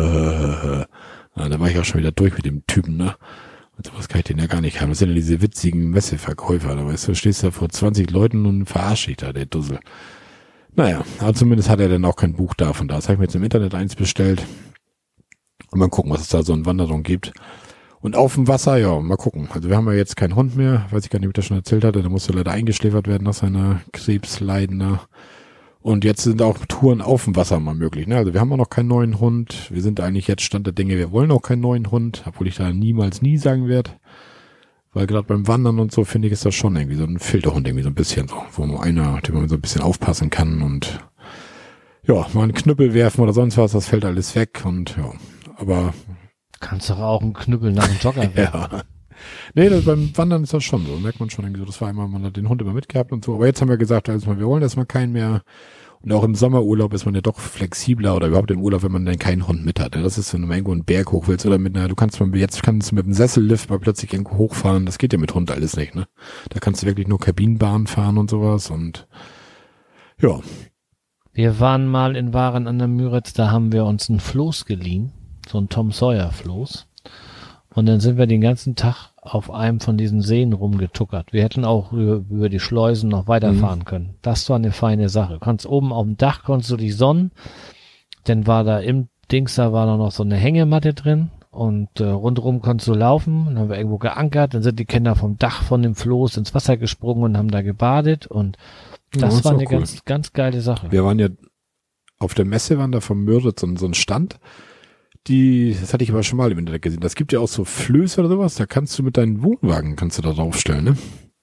Ja, da war ich auch schon wieder durch mit dem Typen, ne? Und sowas kann ich den ja gar nicht haben. Das sind ja diese witzigen Messeverkäufer. Da weißt du, stehst da vor zwanzig Leuten und verarscht dich da, der Dussel. Naja, aber zumindest hat er dann auch kein Buch davon da. Das habe ich mir jetzt im Internet eins bestellt. Und mal gucken, was es da so an Wanderung gibt. Und auf dem Wasser, ja, mal gucken. Also wir haben ja jetzt keinen Hund mehr, weiß ich gar nicht, ob ich das schon erzählt hatte, der musste leider eingeschläfert werden nach seiner Krebsleiden. Und jetzt sind auch Touren auf dem Wasser mal möglich. Ne? Also wir haben auch noch keinen neuen Hund. Wir sind eigentlich jetzt Stand der Dinge, wir wollen auch keinen neuen Hund, obwohl ich da niemals nie sagen werde. Weil gerade beim Wandern und so finde ich, ist das schon irgendwie so ein Filterhund irgendwie so ein bisschen so, wo nur einer, dem man so ein bisschen aufpassen kann und ja, mal einen Knüppel werfen oder sonst was, das fällt alles weg und ja, aber kannst doch auch einen Knüppel nach dem Jogger werfen. Ja. Nee, das, beim Wandern ist das schon so. Merkt man schon irgendwie so. Das war einmal, man hat den Hund immer mitgehabt und so. Aber jetzt haben wir gesagt, also wir wollen erstmal keinen mehr. Und auch im Sommerurlaub ist man ja doch flexibler oder überhaupt im Urlaub, wenn man dann keinen Hund mit hat. Das ist, wenn du mal irgendwo einen Berg hoch willst oder mit einer, du kannst mal, jetzt kannst du mit einem Sessellift mal plötzlich irgendwo hochfahren. Das geht ja mit Hund alles nicht, ne? Da kannst du wirklich nur Kabinenbahn fahren und sowas und, ja. Wir waren mal in Waren an der Müritz, da haben wir uns ein Floß geliehen. So ein Tom Sawyer Floß. Und dann sind wir den ganzen Tag auf einem von diesen Seen rumgetuckert. Wir hätten auch über, über die Schleusen noch weiterfahren mhm. können. Das war eine feine Sache. Du konntest oben auf dem Dach, konntest du dich sonnen. Dann war da im Dings, da war da noch so eine Hängematte drin. Und äh, rundherum konntest du laufen. Dann haben wir irgendwo geankert. Dann sind die Kinder vom Dach von dem Floß ins Wasser gesprungen und haben da gebadet. Und das, ja, das war eine cool. ganz, ganz geile Sache. Wir waren ja auf der Messe, waren da vom Müritz und so ein Stand. die, das hatte ich aber schon mal im Internet gesehen, das gibt ja auch so Flöße oder sowas, da kannst du mit deinen Wohnwagen, kannst du da draufstellen, ne?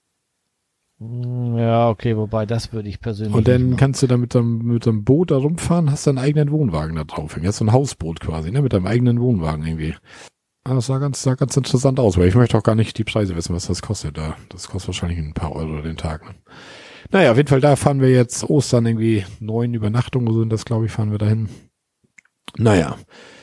Ja, okay, wobei das würde ich persönlich Und dann nicht machen. kannst du da mit deinem, mit deinem Boot da rumfahren, hast deinen eigenen Wohnwagen da drauf. Hast so ein Hausboot quasi, ne, mit deinem eigenen Wohnwagen irgendwie. Aber das sah ganz, sah ganz interessant aus, weil ich möchte auch gar nicht die Preise wissen, was das kostet da. Das kostet wahrscheinlich ein paar Euro den Tag, ne? Naja, auf jeden Fall, da fahren wir jetzt Ostern irgendwie neun Übernachtungen sind das, glaube ich, fahren wir dahin. Naja.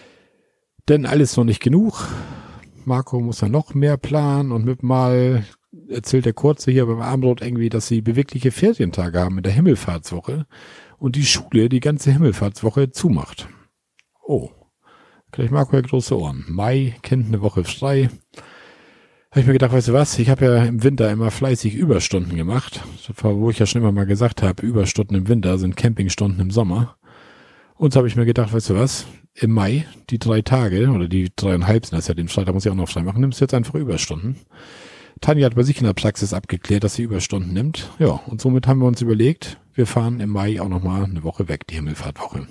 Denn alles noch nicht genug. Marco muss dann noch mehr planen und mit mal erzählt der Kurze hier beim Abendbrot irgendwie, dass sie bewegliche Ferientage haben in der Himmelfahrtswoche und die Schule die ganze Himmelfahrtswoche zumacht. Oh. Gleich Marco ja große Ohren. Mai, Kind eine Woche frei. Habe ich mir gedacht, weißt du was, ich habe ja im Winter immer fleißig Überstunden gemacht. Das war, wo ich ja schon immer mal gesagt habe, Überstunden im Winter sind Campingstunden im Sommer. Und so habe ich mir gedacht, weißt du was, im Mai, die drei Tage, oder die dreieinhalb sind das ja, den Freitag muss ich auch noch frei machen, nimmst du jetzt einfach Überstunden. Tanja hat bei sich in der Praxis abgeklärt, dass sie Überstunden nimmt. Ja, und somit haben wir uns überlegt, wir fahren im Mai auch nochmal eine Woche weg, die Himmelfahrtwoche.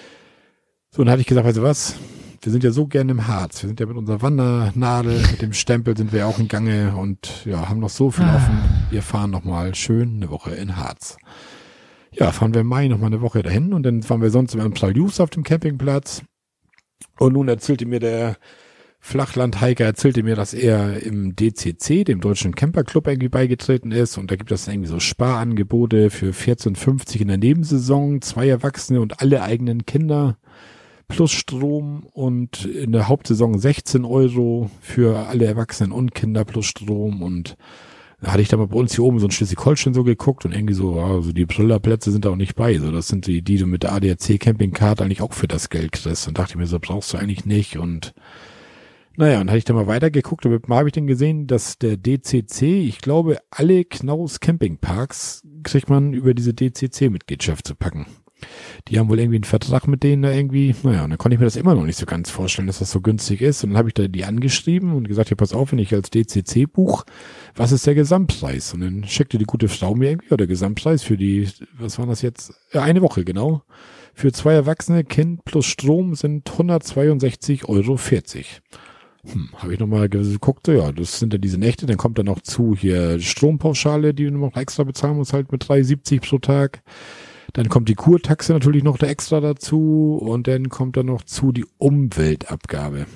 So, und dann hatte ich gesagt, weißt du was, wir sind ja so gerne im Harz. Wir sind ja mit unserer Wandernadel, mit dem Stempel sind wir auch in Gange und ja, haben noch so viel offen. Wir fahren nochmal schön eine Woche in Harz. Ja, fahren wir im Mai nochmal eine Woche dahin und dann fahren wir sonst immer im Saljus auf dem Campingplatz. Und nun erzählte mir der Flachland-Hiker, erzählte mir, dass er im D C C, dem Deutschen Camperclub, irgendwie beigetreten ist und da gibt es irgendwie so Sparangebote für vierzehn fünfzig in der Nebensaison, zwei Erwachsene und alle eigenen Kinder. Plus Strom und in der Hauptsaison sechzehn Euro für alle Erwachsenen und Kinder plus Strom und da hatte ich da mal bei uns hier oben so ein Schleswig-Holstein so geguckt und irgendwie so, also die Brillerplätze sind da auch nicht bei, so das sind die, die du mit der A D A C Campingcard eigentlich auch für das Geld kriegst und dachte ich mir so, brauchst du eigentlich nicht und naja, und hatte ich da mal weitergeguckt und mal habe ich dann gesehen, dass der D C C, ich glaube, alle Knaus Campingparks kriegt man über diese D C C-Mitgliedschaft zu packen. Die haben wohl irgendwie einen Vertrag mit denen da irgendwie, naja, und dann konnte ich mir das immer noch nicht so ganz vorstellen, dass das so günstig ist. Und dann habe ich da die angeschrieben und gesagt, ja, pass auf, wenn ich als D C C buch, was ist der Gesamtpreis? Und dann schickte die gute Frau mir irgendwie, oder der Gesamtpreis für die, was war das jetzt? Ja, eine Woche, genau. Für zwei Erwachsene, Kind plus Strom sind hundertzweiundsechzig Euro vierzig. Hm, habe ich nochmal geguckt, ja, das sind ja diese Nächte, dann kommt da noch zu hier Strompauschale, die du noch extra bezahlen musst, halt mit drei siebzig pro Tag. Dann kommt die Kurtaxe natürlich noch da extra dazu und dann kommt da noch zu die Umweltabgabe.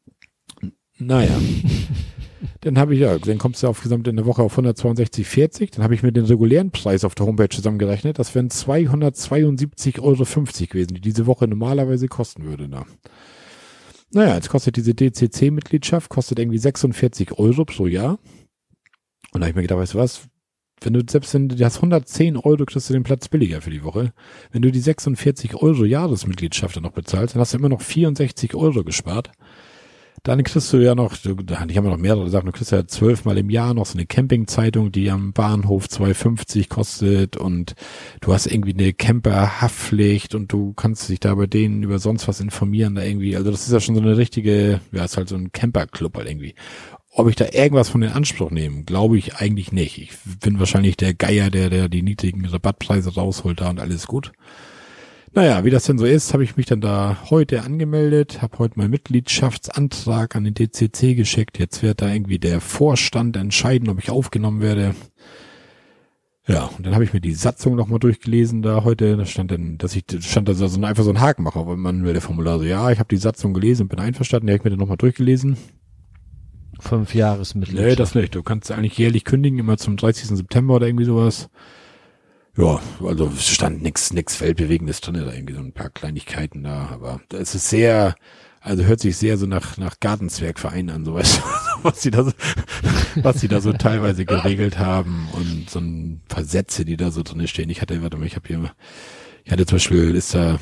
Naja. Dann habe ich, ja, dann kommst du auf gesamt in der Woche auf hundertzweiundsechzig vierzig. Dann habe ich mir den regulären Preis auf der Homepage zusammengerechnet. Das wären zweihundertzweiundsiebzig Euro fünfzig gewesen, die diese Woche normalerweise kosten würde da. Naja, jetzt kostet diese D C C-Mitgliedschaft, kostet irgendwie sechsundvierzig Euro pro Jahr. Und da habe ich mir gedacht, weißt du was, wenn du, selbst wenn du hast hundertzehn Euro, kriegst du den Platz billiger für die Woche. Wenn du die sechsundvierzig Euro Jahresmitgliedschaft dann noch bezahlst, dann hast du immer noch vierundsechzig Euro gespart. Dann kriegst du ja noch, du, ich habe ja noch mehrere Sachen, du kriegst ja zwölfmal im Jahr noch so eine Campingzeitung, die am Bahnhof zwei fünfzig kostet und du hast irgendwie eine Camper-Haftpflicht und du kannst dich da bei denen über sonst was informieren da irgendwie. Also das ist ja schon so eine richtige, ja, ist halt so ein Camper-Club halt irgendwie. Ob ich da irgendwas von in Anspruch nehme, glaube ich eigentlich nicht. Ich bin wahrscheinlich der Geier, der, der die niedrigen Rabattpreise rausholt da und alles gut. Naja, wie das denn so ist, habe ich mich dann da heute angemeldet, habe heute meinen Mitgliedschaftsantrag an den D C C geschickt. Jetzt wird da irgendwie der Vorstand entscheiden, ob ich aufgenommen werde. Ja, und dann habe ich mir die Satzung nochmal durchgelesen da heute. Da stand dann, dass ich, stand da so einfach so ein Haken mache, aber man will der Formular so, ja, ich habe die Satzung gelesen und bin einverstanden. Ja, ich mir dann nochmal durchgelesen. Fünf Jahresmitgliedschaft. Nee, das nicht. Du kannst eigentlich jährlich kündigen, immer zum dreißigsten September oder irgendwie sowas. Ja, also stand nix, nix Weltbewegendes drin, da irgendwie so ein paar Kleinigkeiten da, aber es ist sehr, also hört sich sehr so nach, nach Gartenzwergverein an, so weißt du, was sie da so, was sie da so teilweise geregelt haben und so ein paar Sätze, die da so drin stehen. Ich hatte, warte mal, ich habe hier, ich hatte zum Beispiel, ist da,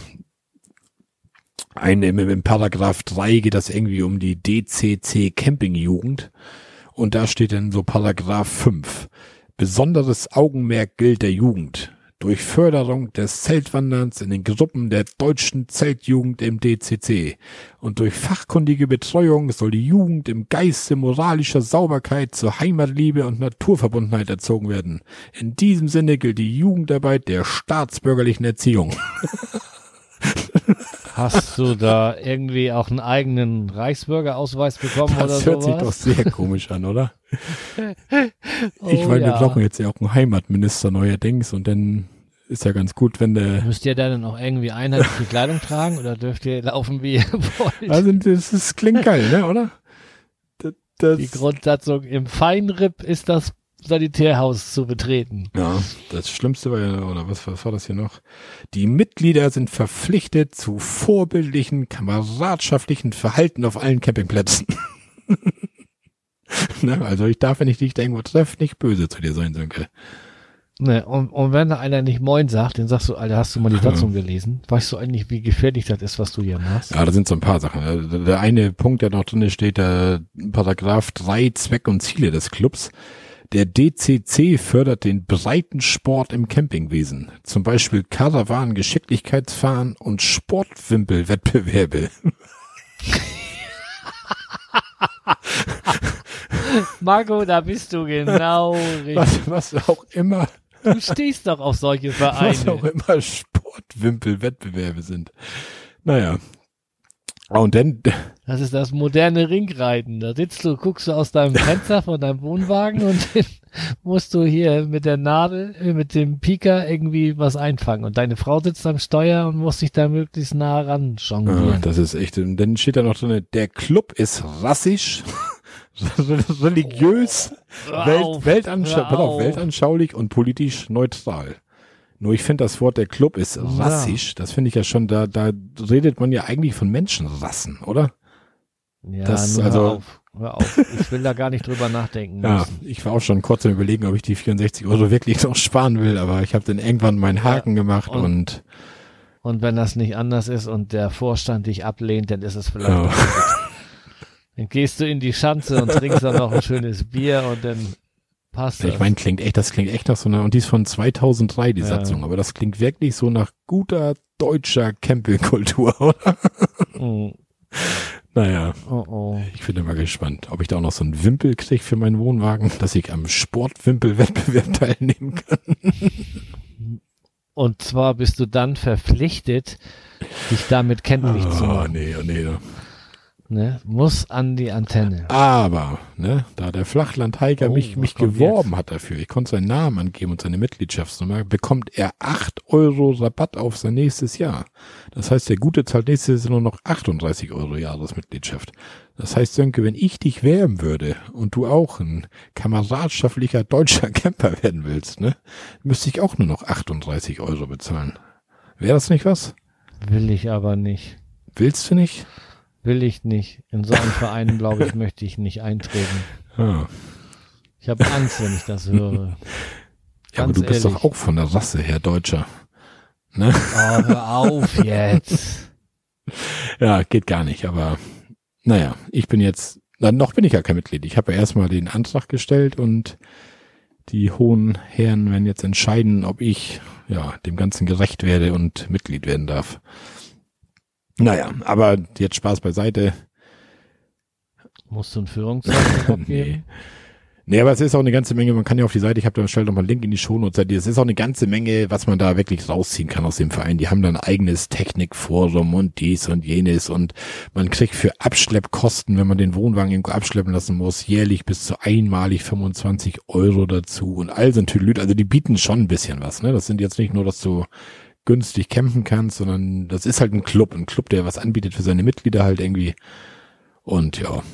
Ein, im, im Paragraph drei geht das irgendwie um die D C C Campingjugend und da steht dann so Paragraph fünf. Besonderes Augenmerk gilt der Jugend. Durch Förderung des Zeltwanderns in den Gruppen der deutschen Zeltjugend im D C C und durch fachkundige Betreuung soll die Jugend im Geiste moralischer Sauberkeit zur Heimatliebe und Naturverbundenheit erzogen werden. In diesem Sinne gilt die Jugendarbeit der staatsbürgerlichen Erziehung. Hast du da irgendwie auch einen eigenen Reichsbürgerausweis bekommen das oder sowas? Das hört sich doch sehr komisch an, oder? Oh, ich meine, ja. wir brauchen jetzt ja auch einen Heimatminister neuerdings und dann ist ja ganz gut, wenn der... Müsst ihr dann auch irgendwie einheitliche Kleidung tragen oder dürft ihr laufen, wie ihr wollt? Also das, das klingt geil, ne, oder? Das, das, Die Grundsatzung, im Feinripp ist das Sanitärhaus zu betreten. Ja, das Schlimmste war ja, oder was, was war das hier noch? Die Mitglieder sind verpflichtet zu vorbildlichen, kameradschaftlichen Verhalten auf allen Campingplätzen. Ne, also ich darf, wenn ich dich da irgendwo treffe, nicht böse zu dir sein, Sönke. Ne, und, und wenn da einer nicht Moin sagt, dann sagst du, Alter, hast du mal die Satzung gelesen? Weißt du eigentlich, wie gefährlich das ist, was du hier machst? Ja, da sind so ein paar Sachen. Der eine Punkt, der noch drin steht, der Paragraph drei, Zweck und Ziele des Clubs. Der D C C fördert den Breitensport im Campingwesen. Zum Beispiel Karawan, Geschicklichkeitsfahren und Sportwimpelwettbewerbe. Marco, da bist du genau richtig. Was, was auch immer. Du stehst doch auf solche Vereine. Was auch immer Sportwimpelwettbewerbe sind. Naja. Und dann... Das ist das moderne Ringreiten. Da sitzt du, guckst du aus deinem Fenster von deinem Wohnwagen und dann musst du hier mit der Nadel, mit dem Pieker irgendwie was einfangen. Und deine Frau sitzt am Steuer und muss dich da möglichst nah ran jonglieren. Ja, das ist echt... Und dann steht da noch drin, der Club ist rassisch, religiös, Hör Welt, auf, weltanscha hör pass auf, auf. weltanschaulich und politisch neutral. Nur ich finde das Wort, der Club ist Ja. rassisch, das finde ich ja schon, da, da redet man ja eigentlich von Menschenrassen, oder? Ja, Das, nur also- hör auf, hör auf. Ich will da gar nicht drüber nachdenken Ja, müssen. ich war auch schon kurz am Überlegen, ob ich die vierundsechzig Euro wirklich noch sparen will, aber ich habe dann irgendwann meinen Haken gemacht und- und, Und wenn das nicht anders ist und der Vorstand dich ablehnt, dann ist es vielleicht ja. auch gut. Dann gehst du in die Schanze und trinkst dann noch ein schönes Bier und dann passt das. Ich meine, klingt echt, das klingt echt nach so einer, und die ist von zweitausenddrei, die Ja. Satzung, aber das klingt wirklich so nach guter deutscher Campingkultur, oder? Oh, Naja, oh, oh. ich bin immer gespannt, ob ich da auch noch so einen Wimpel kriege für meinen Wohnwagen, dass ich am Sportwimpelwettbewerb teilnehmen kann. Und zwar bist du dann verpflichtet, dich damit kenntlich zu Oh, machen. nee, oh, nee. Ne? Muss an die Antenne. Aber, ne, da der Flachlandhiker Oh, mich, was mich kommt geworben hat dafür, ich konnte seinen Namen angeben und seine Mitgliedschaftsnummer, bekommt er acht Euro Rabatt auf sein nächstes Jahr. Das heißt, der Gute zahlt nächstes Jahr nur noch achtunddreißig Euro Jahresmitgliedschaft. Das heißt, Sönke, wenn ich dich werben würde und du auch ein kameradschaftlicher deutscher Camper werden willst, ne, müsste ich auch nur noch achtunddreißig Euro bezahlen. Wäre das nicht was? Will ich aber nicht. Willst du nicht? Will ich nicht. In so einen Verein, glaube ich, möchte ich nicht eintreten. Ah. Ich habe Angst, wenn ich das höre. Ja, aber Ganz du bist ehrlich. doch auch von der Rasse her Deutscher. Ne? Oh, hör auf jetzt. Ja, geht gar nicht, aber naja, ich bin jetzt, dann noch bin ich ja kein Mitglied. Ich habe ja erstmal den Antrag gestellt und die hohen Herren werden jetzt entscheiden, ob ich ja dem Ganzen gerecht werde und Mitglied werden darf. Naja, aber jetzt Spaß beiseite. Musst du ein Führungszeugnis abgeben? Nee. Nee, aber es ist auch eine ganze Menge, man kann ja auf die Seite, ich habe da stellt noch mal einen Link in die Shownotes, es ist auch eine ganze Menge, was man da wirklich rausziehen kann aus dem Verein. Die haben da ein eigenes Technikforum und dies und jenes und man kriegt für Abschleppkosten, wenn man den Wohnwagen irgendwo abschleppen lassen muss, jährlich bis zu einmalig fünfundzwanzig Euro dazu und all so ein Tüdelüt. Also die bieten schon ein bisschen was, ne? Das sind jetzt nicht nur, dass du günstig campen kannst, sondern das ist halt ein Club, ein Club, der was anbietet für seine Mitglieder halt irgendwie. Und ja,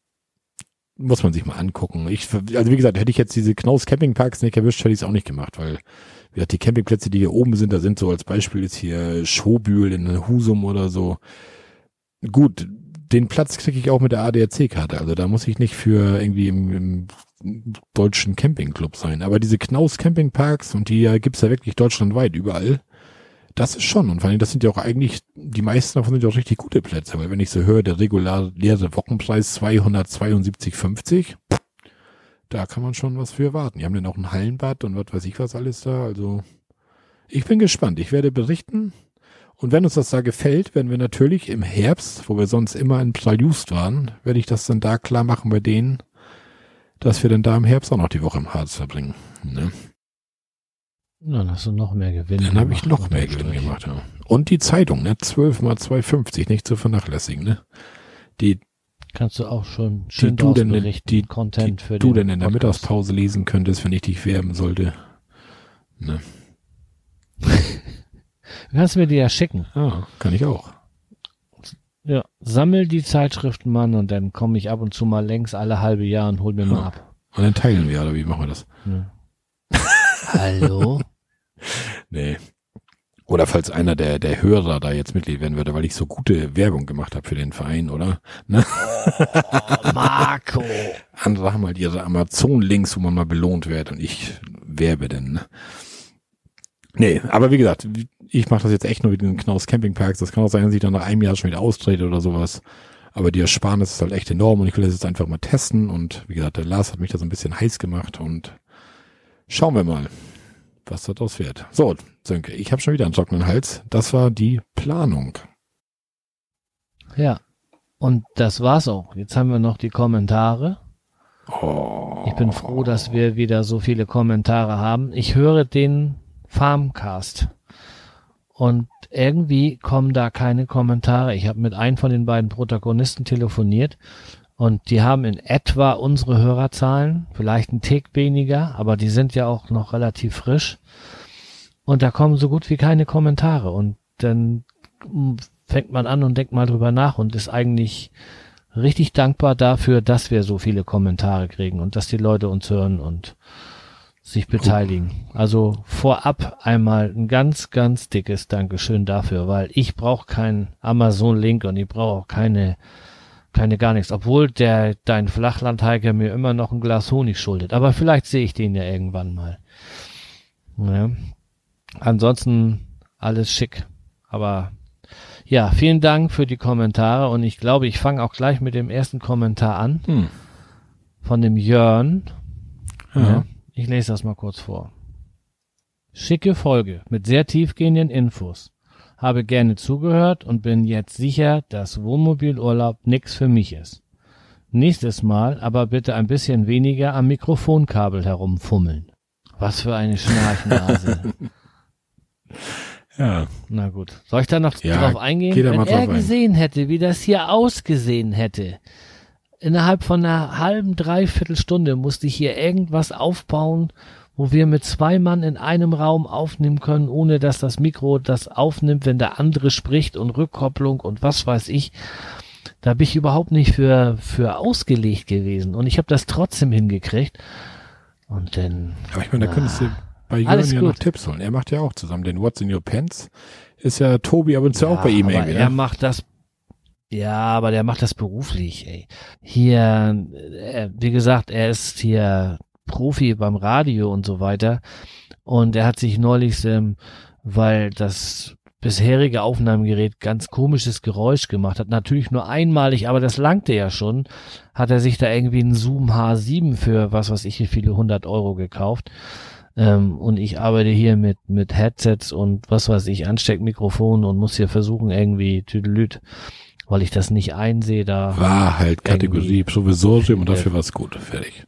muss man sich mal angucken. Ich, also wie gesagt, hätte ich jetzt diese Knaus Campingparks nicht erwischt, hätte ich es auch nicht gemacht, weil wie gesagt, die Campingplätze, die hier oben sind, da sind so als Beispiel jetzt hier Schobühl in Husum oder so. Gut, den Platz kriege ich auch mit der A D A C-Karte, also da muss ich nicht für irgendwie im, im deutschen Campingclub sein. Aber diese Knaus Campingparks, und die äh, gibt's ja wirklich deutschlandweit überall, das ist schon, und vor allem, das sind ja auch eigentlich, die meisten davon sind ja auch richtig gute Plätze, weil wenn ich so höre, der reguläre Wochenpreis zweihundertzweiundsiebzig fünfzig, da kann man schon was für erwarten. Die haben dann auch ein Hallenbad und was weiß ich was alles da, also ich bin gespannt, ich werde berichten, und wenn uns das da gefällt, werden wir natürlich im Herbst, wo wir sonst immer in Praljust waren, werde ich das dann da klar machen bei denen, dass wir dann da im Herbst auch noch die Woche im Harz verbringen, ne? Dann hast du noch mehr Gewinn. Dann habe ich noch mehr Gewinn gemacht, ja. Und die Zeitung, ne? zwölf mal zwei fünfzig, nicht zu vernachlässigen, ne? Die kannst du auch schon schön die du denn, berichten, die, Content die für du den denn in der Podcast. Mittagspause lesen könntest, wenn ich dich werben sollte. Ne? Kannst du mir die ja schicken. Ja, kann ich auch. Ja, sammel die Zeitschriften, Mann, und dann komme ich ab und zu mal längs alle halbe Jahr und hol mir Ja. mal ab. Und dann teilen wir, oder wie machen wir das? Ja. Hallo? Nee. Oder falls einer der, der Hörer da jetzt Mitglied werden würde, weil ich so gute Werbung gemacht habe für den Verein, oder? Ne? Oh, Marco. Andere haben halt ihre Amazon-Links, wo man mal belohnt wird und ich werbe denn. Ne? Nee, aber wie gesagt, ich mache das jetzt echt nur mit den Knaus Campingparks. Das kann auch sein, dass ich dann nach einem Jahr schon wieder austrete oder sowas. Aber die Ersparnis ist halt echt enorm und ich will das jetzt einfach mal testen. Und wie gesagt, der Lars hat mich da so ein bisschen heiß gemacht und schauen wir mal, was daraus wird. So, Sönke, ich habe schon wieder einen trockenen Hals. Das war die Planung. Ja, und das war's auch. Jetzt haben wir noch die Kommentare. Oh. Ich bin froh, dass wir wieder so viele Kommentare haben. Ich höre den Farmcast und irgendwie kommen da keine Kommentare. Ich habe mit einem von den beiden Protagonisten telefoniert und die haben in etwa unsere Hörerzahlen, vielleicht ein Tick weniger, aber die sind ja auch noch relativ frisch. Und da kommen so gut wie keine Kommentare. Und dann fängt man an und denkt mal drüber nach und ist eigentlich richtig dankbar dafür, dass wir so viele Kommentare kriegen und dass die Leute uns hören und sich beteiligen. Also vorab einmal ein ganz, ganz dickes Dankeschön dafür, weil ich brauche keinen Amazon-Link und ich brauche auch keine keine gar nichts, obwohl der dein Flachlandhiker mir immer noch ein Glas Honig schuldet. Aber vielleicht sehe ich den ja irgendwann mal. Ja. Ansonsten alles schick. Aber ja, vielen Dank für die Kommentare und ich glaube, ich fange auch gleich mit dem ersten Kommentar an. Hm. Von dem Jörn. Ja. Ja, ich lese das mal kurz vor. Schicke Folge mit sehr tiefgehenden Infos. Habe gerne zugehört und bin jetzt sicher, dass Wohnmobilurlaub nix für mich ist. Nächstes Mal aber bitte ein bisschen weniger am Mikrofonkabel herumfummeln. Was für eine Schnarchnase. Ja. Na gut. Soll ich da noch Ja, drauf eingehen? geh da Wenn mal er drauf ein. gesehen hätte, wie das hier ausgesehen hätte. Innerhalb von einer halben, dreiviertel Stunde musste ich hier irgendwas aufbauen, wo wir mit zwei Mann in einem Raum aufnehmen können, ohne dass das Mikro das aufnimmt, wenn der andere spricht und Rückkopplung und was weiß ich. Da bin ich überhaupt nicht für für ausgelegt gewesen und ich habe das trotzdem hingekriegt. Und dann... Aber ich meine, da könntest du bei Jörn alles ja gut. noch Tipps holen. Er macht ja auch zusammen den What's in Your Pants. Ist ja Tobi aber ja auch bei ihm aber irgendwie, er ne? macht das, ja, aber der macht das beruflich, ey. Hier, äh, wie gesagt, er ist hier Profi beim Radio und so weiter. Und er hat sich neulich, ähm, weil das bisherige Aufnahmegerät ganz komisches Geräusch gemacht hat, natürlich nur einmalig, aber das langte ja schon, hat er sich da irgendwie einen Zoom H sieben für was weiß ich wie viele hundert Euro gekauft. Ähm, und ich arbeite hier mit mit Headsets und was weiß ich, Ansteckmikrofon und muss hier versuchen irgendwie Tüdelüt, weil ich das nicht einsehe, da War halt Kategorie Provisorium und dafür Ja. war es gut. Fertig.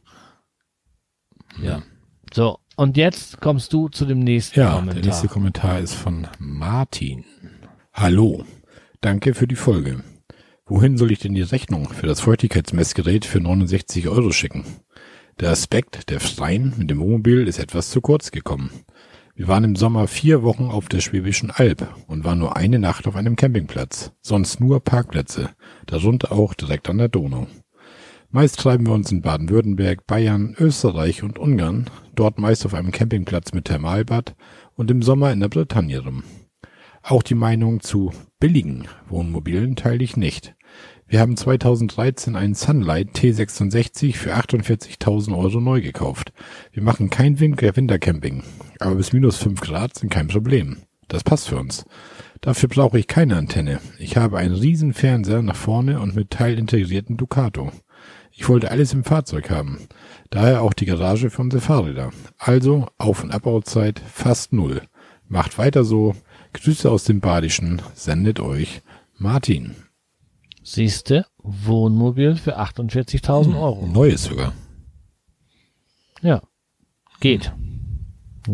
Ja. So, und jetzt kommst du zu dem nächsten Ja, Kommentar. der nächste Kommentar ist von Martin. Hallo, danke für die Folge. Wohin soll ich denn die Rechnung für das Feuchtigkeitsmessgerät für neunundsechzig Euro schicken? Der Aspekt der Freien mit dem Wohnmobil ist etwas zu kurz gekommen. Wir waren im Sommer vier Wochen auf der Schwäbischen Alb und waren nur eine Nacht auf einem Campingplatz, sonst nur Parkplätze, darunter auch direkt an der Donau. Meist treiben wir uns in Baden-Württemberg, Bayern, Österreich und Ungarn, dort meist auf einem Campingplatz mit Thermalbad und im Sommer in der Bretagne rum. Auch die Meinung zu billigen Wohnmobilen teile ich nicht. Wir haben zweitausenddreizehn einen Sunlight T sechsundsechzig für achtundvierzigtausend Euro neu gekauft. Wir machen kein Winter- Wintercamping, aber bis minus fünf Grad sind kein Problem. Das passt für uns. Dafür brauche ich keine Antenne. Ich habe einen riesen Fernseher nach vorne und mit teilintegrierten Ducato. Ich wollte alles im Fahrzeug haben. Daher auch die Garage für unsere Fahrräder. Also Auf- und Abbauzeit fast null. Macht weiter so. Grüße aus dem Badischen. Sendet euch Martin. Siehste, Wohnmobil für achtundvierzigtausend Euro. Neues sogar. Ja, geht. Ne?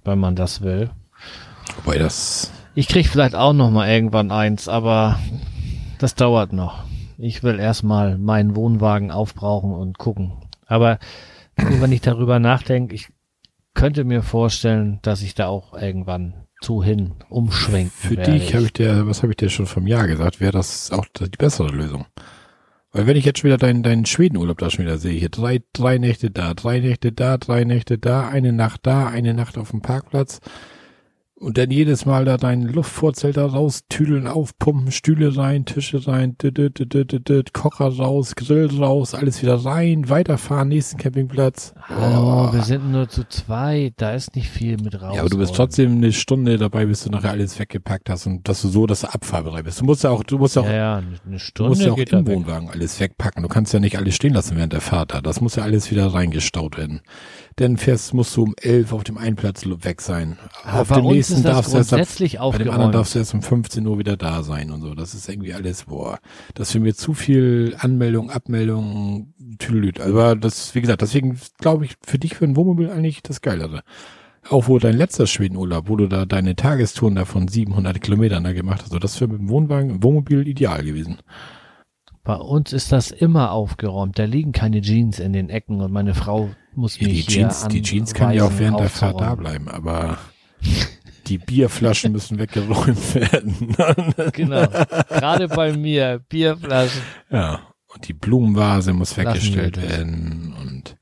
wenn man das will. Wobei das... Ich krieg vielleicht auch noch mal irgendwann eins, aber das dauert noch. Ich will erstmal meinen Wohnwagen aufbrauchen und gucken. Aber wenn ich darüber nachdenke, ich könnte mir vorstellen, dass ich da auch irgendwann zu hin umschwenken Für werde. dich habe ich dir, was habe ich dir schon vom Jahr gesagt, wäre das auch die bessere Lösung. Weil wenn ich jetzt schon wieder deinen, deinen Schwedenurlaub da schon wieder sehe, hier drei, drei Nächte da, drei Nächte da, drei Nächte da, eine Nacht da, eine Nacht auf dem Parkplatz und dann jedes Mal da dein Luftvorzelt da raus, Tüdeln aufpumpen, Stühle rein, Tische rein, dü, dü, dü, dü, dü, dü, Kocher raus, Grill raus, alles wieder rein, weiterfahren, nächsten Campingplatz. Hallo, oh. Wir sind nur zu zweit, da ist nicht viel mit raus. Ja, aber du bist trotzdem eine Stunde dabei, bis du nachher alles weggepackt hast und dass du so, dass du abfahrbereit bist. Du musst ja auch, du musst ja auch, ja, ja, eine Stunde du musst ja auch geht im da weg. Wohnwagen alles wegpacken. Du kannst ja nicht alles stehen lassen während der Fahrt da. Das muss ja alles wieder reingestaut werden. Denn fährst, musst du um elf auf dem Einplatz weg sein. Aber auf bei dem uns nächsten ist das darfst du erst ab, grundsätzlich bei dem anderen aufgeräumt. darfst du erst um fünfzehn Uhr wieder da sein und so. Das ist irgendwie alles, boah, das ist für mir zu viel Anmeldung, Abmeldung, Tüdelüt. Aber das, wie gesagt, deswegen glaube ich, für dich für ein Wohnmobil eigentlich das Geilere. Auch wo dein letzter Schwedenurlaub, wo du da deine Tagestouren da von siebenhundert Kilometern da gemacht hast, also das wäre mit dem Wohnwagen, Wohnmobil ideal gewesen. Bei uns ist das immer aufgeräumt. Da liegen keine Jeans in den Ecken und meine Frau muss Ja, mich die hier Jeans, die Jeans können ja auch während der Fahrt da aufzuräumen. bleiben, aber die Bierflaschen müssen weggeräumt werden. Genau. Gerade bei mir, Bierflaschen. Ja, und die Blumenvase muss Lassen weggestellt wir das. werden und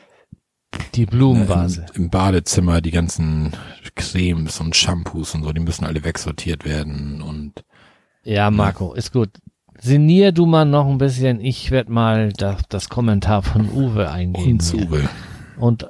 Die Blumenvase. im, im Badezimmer die ganzen Cremes und Shampoos und so, die müssen alle wegsortiert werden und Ja, Marco, ist gut. Sinnier du mal noch ein bisschen. Ich werde mal das, das Kommentar von Uwe eingehen. uns hier. Uwe. Und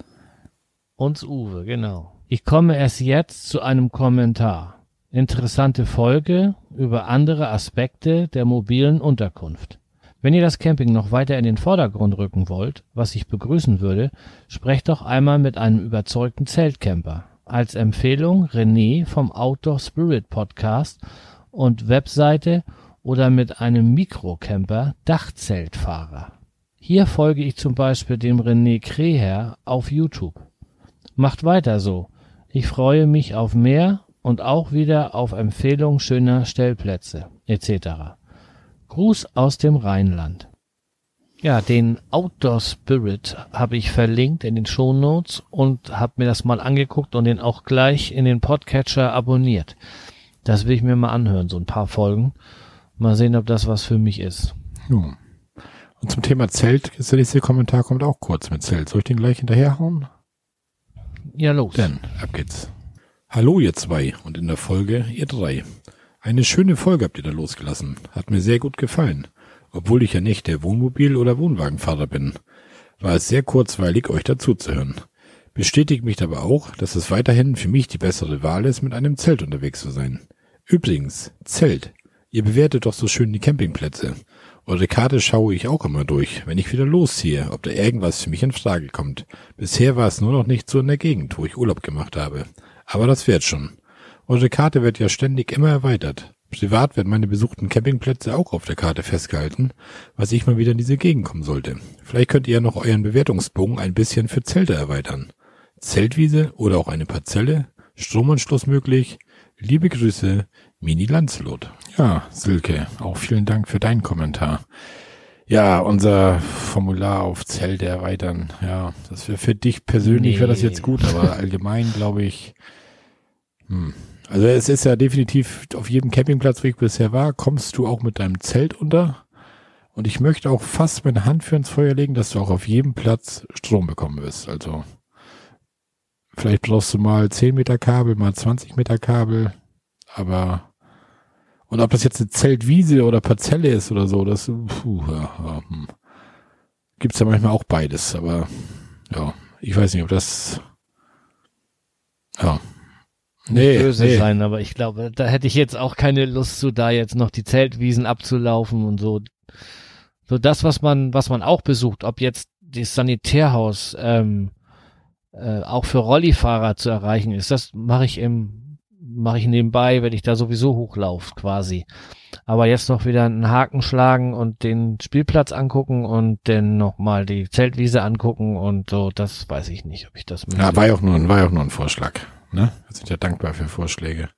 uns Uwe, genau. Ich komme erst jetzt zu einem Kommentar. Interessante Folge über andere Aspekte der mobilen Unterkunft. Wenn ihr das Camping noch weiter in den Vordergrund rücken wollt, was ich begrüßen würde, sprecht doch einmal mit einem überzeugten Zeltcamper. Als Empfehlung René vom Outdoor Spirit Podcast und Webseite oder mit einem Mikrocamper Dachzeltfahrer. Hier folge ich zum Beispiel dem René Kreher auf YouTube. Macht weiter so. Ich freue mich auf mehr und auch wieder auf Empfehlung schöner Stellplätze et cetera. Gruß aus dem Rheinland. Ja, den Outdoor Spirit habe ich verlinkt in den Shownotes und habe mir das mal angeguckt und den auch gleich in den Podcatcher abonniert. Das will ich mir mal anhören, so ein paar Folgen. Mal sehen, ob das was für mich ist. Ja. Und zum Thema Zelt, ist der nächste Kommentar kommt auch kurz mit Zelt. Soll ich den gleich hinterherhauen? Ja, los. Dann, ab geht's. Hallo ihr zwei und in der Folge ihr drei. Eine schöne Folge habt ihr da losgelassen. Hat mir sehr gut gefallen. Obwohl ich ja nicht der Wohnmobil- oder Wohnwagenfahrer bin, war es sehr kurzweilig, euch dazuzuhören. Bestätigt mich aber auch, dass es weiterhin für mich die bessere Wahl ist, mit einem Zelt unterwegs zu sein. Übrigens, Zelt. Ihr bewertet doch so schön die Campingplätze. Eure Karte schaue ich auch immer durch, wenn ich wieder losziehe, ob da irgendwas für mich in Frage kommt. Bisher war es nur noch nicht so in der Gegend, wo ich Urlaub gemacht habe. Aber das wird schon. Eure Karte wird ja ständig immer erweitert. Privat werden meine besuchten Campingplätze auch auf der Karte festgehalten, was ich mal wieder in diese Gegend kommen sollte. Vielleicht könnt ihr ja noch euren Bewertungsbogen ein bisschen für Zelte erweitern. Zeltwiese oder auch eine Parzelle, Stromanschluss möglich. Liebe Grüße, Mini Lancelot. Ja, Silke, auch vielen Dank für deinen Kommentar. Ja, unser Formular auf Zelte erweitern. Ja, das wäre für dich persönlich Nee. wäre das jetzt gut, aber allgemein glaube ich, hm. Also es ist ja definitiv auf jedem Campingplatz, wo ich bisher war, kommst du auch mit deinem Zelt unter. Und ich möchte auch fast meine Hand für ins Feuer legen, dass du auch auf jedem Platz Strom bekommen wirst. Also vielleicht brauchst du mal zehn Meter Kabel, mal zwanzig Meter Kabel, aber und ob das jetzt eine Zeltwiese oder Parzelle ist oder so, das puh, ja, ja, hm. Gibt's ja manchmal auch beides, aber ja, ich weiß nicht, ob das ja Nicht böse sein, aber ich glaube, da hätte ich jetzt auch keine Lust zu, da jetzt noch die Zeltwiesen abzulaufen und so. So das, was man, was man auch besucht, ob jetzt das Sanitärhaus ähm, äh, auch für Rollifahrer zu erreichen ist, das mache ich im, mache ich nebenbei, wenn ich da sowieso hochlaufe quasi. Aber jetzt noch wieder einen Haken schlagen und den Spielplatz angucken und dann nochmal die Zeltwiese angucken und so, das weiß ich nicht, ob ich das möchte. Ja, war ja auch nur, war ja auch nur ein Vorschlag. ne? Wir sind ja dankbar für Vorschläge.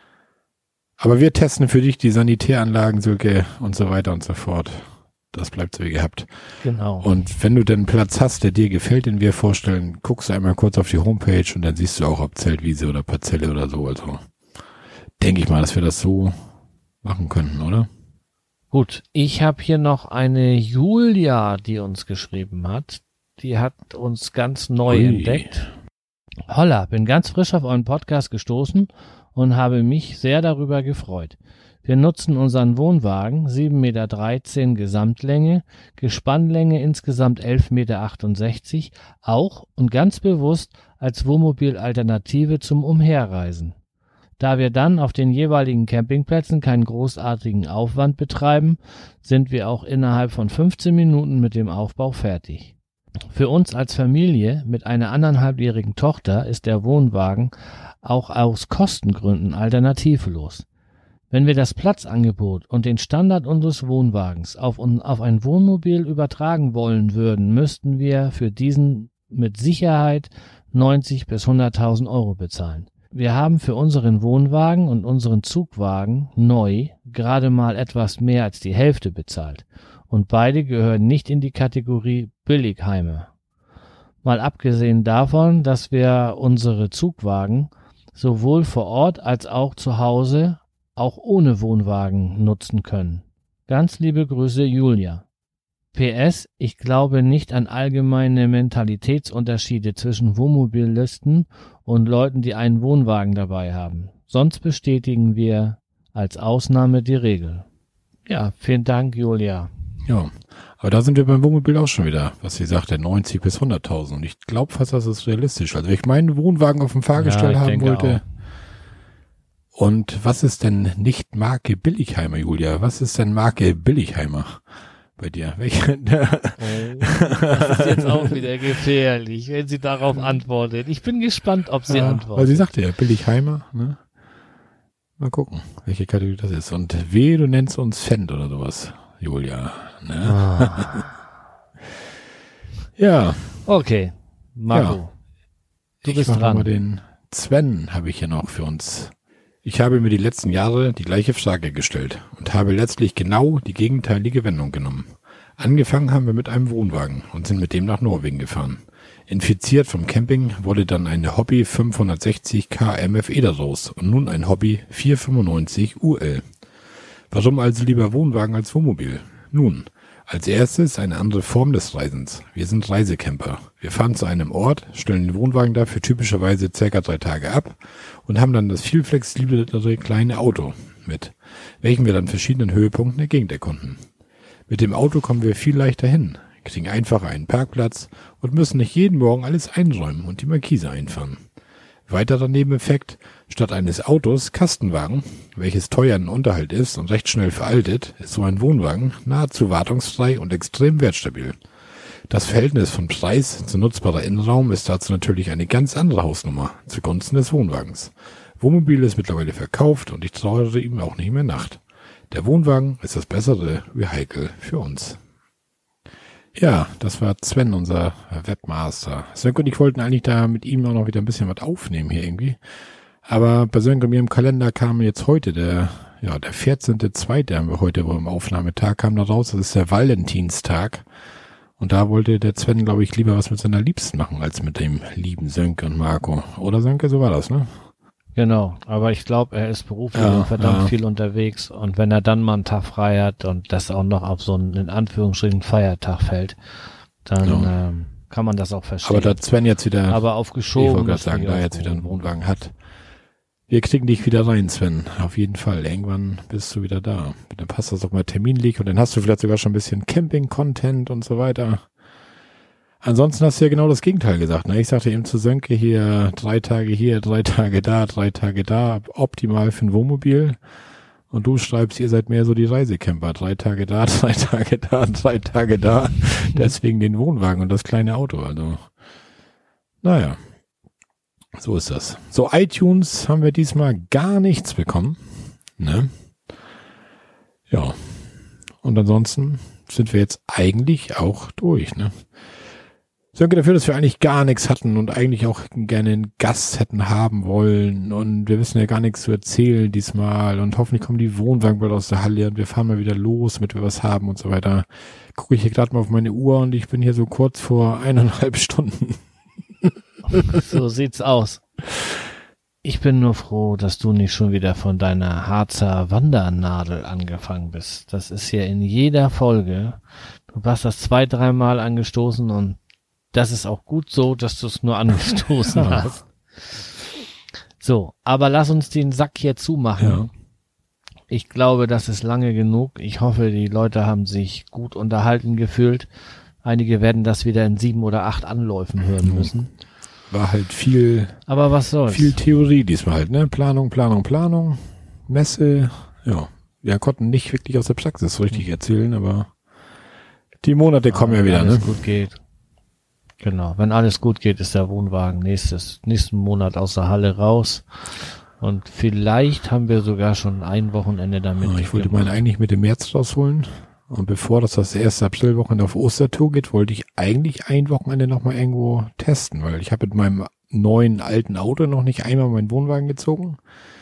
Aber wir testen für dich die Sanitäranlagen, Sönke, und so weiter und so fort. Das bleibt so wie gehabt. Genau. Und wenn du denn einen Platz hast, der dir gefällt, den wir vorstellen, guckst du einmal kurz auf die Homepage und dann siehst du auch, ob Zeltwiese oder Parzelle oder so. Also denke ich mal, dass wir das so machen könnten, oder? Gut, ich habe hier noch eine Julia, die uns geschrieben hat. Die hat uns ganz neu Ui. entdeckt. Holla, bin ganz frisch auf euren Podcast gestoßen und habe mich sehr darüber gefreut. Wir nutzen unseren Wohnwagen, sieben Meter dreizehn Gesamtlänge, Gespannlänge insgesamt elf Meter achtundsechzig, auch und ganz bewusst als Wohnmobil-Alternative zum Umherreisen. Da wir dann auf den jeweiligen Campingplätzen keinen großartigen Aufwand betreiben, sind wir auch innerhalb von fünfzehn Minuten mit dem Aufbau fertig. Für uns als Familie mit einer anderthalbjährigen Tochter ist der Wohnwagen auch aus Kostengründen alternativlos. Wenn wir das Platzangebot und den Standard unseres Wohnwagens auf, auf ein Wohnmobil übertragen wollen würden, müssten wir für diesen mit Sicherheit neunzig bis hunderttausend Euro bezahlen. Wir haben für unseren Wohnwagen und unseren Zugwagen neu gerade mal etwas mehr als die Hälfte bezahlt. Und beide gehören nicht in die Kategorie Billigheime. Mal abgesehen davon, dass wir unsere Zugwagen sowohl vor Ort als auch zu Hause auch ohne Wohnwagen nutzen können. Ganz liebe Grüße, Julia. P S. Ich glaube nicht an allgemeine Mentalitätsunterschiede zwischen Wohnmobillisten und Leuten, die einen Wohnwagen dabei haben. Sonst bestätigen wir als Ausnahme die Regel. Ja, vielen Dank, Julia. Ja, aber da sind wir beim Wohnmobil auch schon wieder, was sie sagte, neunzig bis hunderttausend. Und ich glaube fast, das ist realistisch. Also wenn ich meinen Wohnwagen auf dem Fahrgestell Ja, haben wollte. auch. Und was ist denn nicht Marke Billigheimer, Julia? Was ist denn Marke Billigheimer bei dir? Welche? Oh, das ist jetzt auch wieder gefährlich, wenn sie darauf antwortet. Ich bin gespannt, ob sie ja, antwortet. weil sie sagte ja, Billigheimer, ne? Mal gucken, welche Kategorie das ist. Und weh, du nennst uns Fendt oder sowas, Julia. Ne? Ah. Ja. Okay, Marco, Ja. du Ich bist mach dran. mal den Sven habe ich hier noch für uns. Ich habe mir die letzten Jahre die gleiche Frage gestellt und habe letztlich genau die gegenteilige Wendung genommen. Angefangen haben wir mit einem Wohnwagen und sind mit dem nach Norwegen gefahren. Infiziert vom Camping wurde dann eine Hobby fünfhundertsechzig K M F E daraus und nun ein Hobby vierhundertfünfundneunzig U L. Warum also lieber Wohnwagen als Wohnmobil? Nun, als erstes eine andere Form des Reisens. Wir sind Reisecamper. Wir fahren zu einem Ort, stellen den Wohnwagen dafür typischerweise circa drei Tage ab und haben dann das viel flexiblere kleine Auto mit, welchen wir dann verschiedenen Höhepunkten der Gegend erkunden. Mit dem Auto kommen wir viel leichter hin, kriegen einfacher einen Parkplatz und müssen nicht jeden Morgen alles einräumen und die Markise einfahren. Weiterer Nebeneffekt, statt eines Autos Kastenwagen, welches teuer in Unterhalt ist und recht schnell veraltet, ist so ein Wohnwagen nahezu wartungsfrei und extrem wertstabil. Das Verhältnis von Preis zu nutzbarer Innenraum ist dazu natürlich eine ganz andere Hausnummer zugunsten des Wohnwagens. Wohnmobil ist mittlerweile verkauft und ich trauere ihm auch nicht mehr nach. Der Wohnwagen ist das bessere Vehikel für uns. Ja, das war Sven, unser Webmaster. Sönke und ich wollten eigentlich da mit ihm auch noch wieder ein bisschen was aufnehmen hier irgendwie. Aber bei Sönke mir im Kalender kam jetzt heute der, ja, der vierzehnte zweite haben wir heute, wo im Aufnahmetag kam da raus. Das ist der Valentinstag. Und da wollte der Sven, glaube ich, lieber was mit seiner Liebsten machen, als mit dem lieben Sönke und Marco. Oder Sönke, so war das, ne? Genau, aber ich glaube, er ist beruflich Ja, verdammt ja. viel unterwegs und wenn er dann mal einen Tag frei hat und das auch noch auf so einen, in Anführungsstrichen, Feiertag fällt, dann Ja. ähm, kann man das auch verstehen. Aber da Sven jetzt wieder, Aber ich aufgeschoben. wollte gerade muss sagen, nicht da jetzt wieder einen aufgehoben. Wohnwagen hat. Wir kriegen dich wieder rein, Sven. Auf jeden Fall. Irgendwann bist du wieder da. Dann passt das auch mal terminlich und dann hast du vielleicht sogar schon ein bisschen Camping-Content und so weiter. Ansonsten hast du ja genau das Gegenteil gesagt. Ne? Ich sagte eben zu Sönke hier, drei Tage hier, drei Tage da, drei Tage da, optimal für ein Wohnmobil. Und du schreibst, ihr seid mehr so die Reisecamper. Drei Tage da, drei Tage da, drei Tage da. Deswegen den Wohnwagen und das kleine Auto. Also, naja, so ist das. So, iTunes haben wir diesmal gar nichts bekommen. Ne? Ja. Und ansonsten sind wir jetzt eigentlich auch durch, ne? Sönke dafür, dass wir eigentlich gar nichts hatten und eigentlich auch gerne einen Gast hätten haben wollen und wir wissen ja gar nichts zu erzählen diesmal und hoffentlich kommen die Wohnwagen bald aus der Halle und wir fahren mal wieder los, damit wir was haben und so weiter. Gucke ich hier gerade mal auf meine Uhr und ich bin hier so kurz vor eineinhalb Stunden. So sieht's aus. Ich bin nur froh, dass du nicht schon wieder von deiner Harzer Wandernadel angefangen bist. Das ist ja in jeder Folge. Du hast das zwei, dreimal angestoßen und das ist auch gut so, dass du es nur angestoßen Ja. hast. So, aber lass uns den Sack hier zumachen. Ja. Ich glaube, das ist lange genug. Ich hoffe, die Leute haben sich gut unterhalten gefühlt. Einige werden das wieder in sieben oder acht Anläufen hören müssen. War halt viel, Aber was soll's? viel Theorie diesmal halt, ne? Planung, Planung, Planung, Messe, ja. Wir konnten nicht wirklich aus der Praxis so richtig erzählen, aber die Monate kommen ja Wenn wieder, alles ne? gut geht. Genau, wenn alles gut geht, ist der Wohnwagen nächstes, nächsten Monat aus der Halle raus. Und vielleicht haben wir sogar schon ein Wochenende damit. Ja, ich wollte gemacht. meinen eigentlich Mitte März rausholen. Und bevor das das erste Aprilwochenende auf Ostertour geht, wollte ich eigentlich ein Wochenende nochmal irgendwo testen, weil ich habe mit meinem neuen alten Auto noch nicht einmal meinen Wohnwagen gezogen.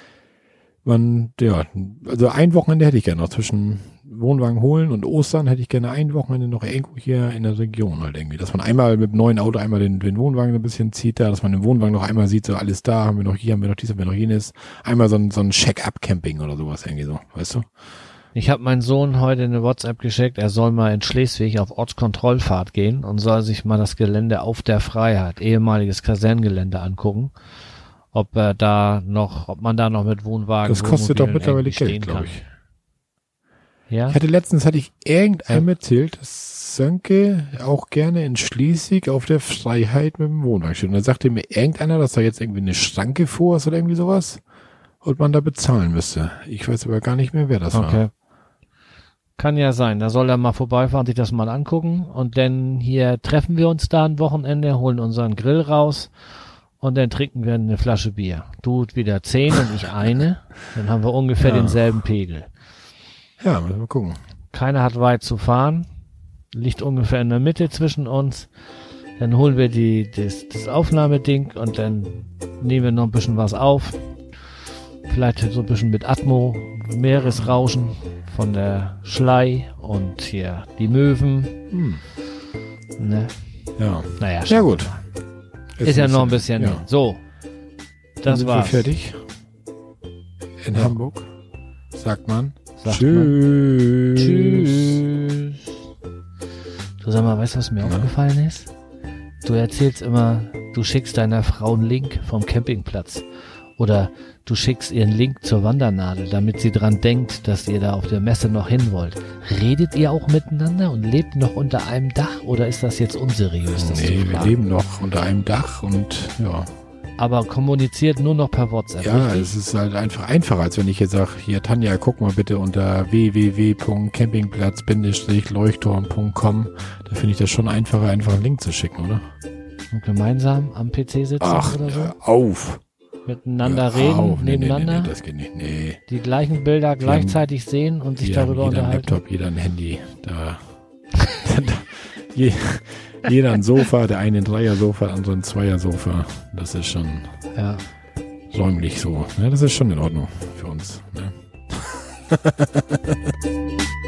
Man, ja, also ein Wochenende hätte ich gerne noch zwischen Wohnwagen holen und Ostern hätte ich gerne ein Wochenende noch irgendwo hier in der Region halt irgendwie, dass man einmal mit dem neuen Auto einmal den, den Wohnwagen ein bisschen zieht da, dass man den Wohnwagen noch einmal sieht, so alles da, haben wir noch hier, haben wir noch dies, haben wir noch jenes, einmal so ein, so ein Check-up-Camping oder sowas irgendwie so, weißt du? Ich habe meinen Sohn heute eine WhatsApp geschickt, er soll mal in Schleswig auf Ortskontrollfahrt gehen und soll sich mal das Gelände auf der Freiheit, ehemaliges Kasernengelände angucken, ob er da noch, ob man da noch mit Wohnwagen. Das kostet doch Wohnmobilen mittlerweile irgendwie stehen Geld, glaube kann. ich. Ja? Ich hatte letztens, hatte ich irgendeinem erzählt, dass Sönke auch gerne in Schleswig auf der Freiheit mit dem Wohnwagen steht. Und da sagte mir irgendeiner, dass da jetzt irgendwie eine Schranke vor ist oder irgendwie sowas und man da bezahlen müsste. Ich weiß aber gar nicht mehr, wer das Okay. war. Kann ja sein, da soll er mal vorbeifahren, sich das mal angucken und dann hier treffen wir uns da ein Wochenende, holen unseren Grill raus und dann trinken wir eine Flasche Bier. Du wieder zehn und ich eine, dann haben wir ungefähr Ja. denselben Pegel. Ja, müssen wir mal gucken. Keiner hat weit zu fahren, liegt ungefähr in der Mitte zwischen uns. Dann holen wir die, das, das Aufnahmeding und dann nehmen wir noch ein bisschen was auf. Vielleicht so ein bisschen mit Atmo, Meeresrauschen von der Schlei und hier die Möwen. Hm. Ne? Ja. Naja, Ja schauen gut. wir mal. Ist ja noch ein bisschen Ja. hin. So, Dann das sind wir war's. fertig. In Ja. Hamburg. Sagt man. Sagt Tschüss. Tschüss. Du sag mal, weißt du, was mir Ja. aufgefallen ist? Du erzählst immer, du schickst deiner Frau einen Link vom Campingplatz. Oder du schickst ihr einen Link zur Wandernadel, damit sie dran denkt, dass ihr da auf der Messe noch hin wollt. Redet ihr auch miteinander und lebt noch unter einem Dach? Oder ist das jetzt unseriös? Das zu Nee, wir fragen? leben noch unter einem Dach und ja. Aber kommuniziert nur noch per WhatsApp, Ja, richtig? es ist halt einfach einfacher, als wenn ich jetzt sage, hier Tanja, guck mal bitte unter w w w punkt campingplatz leuchtturm punkt com. Da finde ich das schon einfacher, einfach einen Link zu schicken, oder? Und gemeinsam am P C sitzen Ach, oder so? hör auf. Miteinander Hör reden, auf. Nee, nee, nebeneinander? Nee, nee, das geht nicht. Nee. Die gleichen Bilder gleichzeitig sehen und sich Die haben darüber jeder einen unterhalten. Laptop, jeder ein Handy. Da, je, jeder ein Sofa, der eine ein Dreier-Sofa, der andere ein Zweier-Sofa. Das ist schon Ja. räumlich so. Ne? Das ist schon in Ordnung für uns. Ne?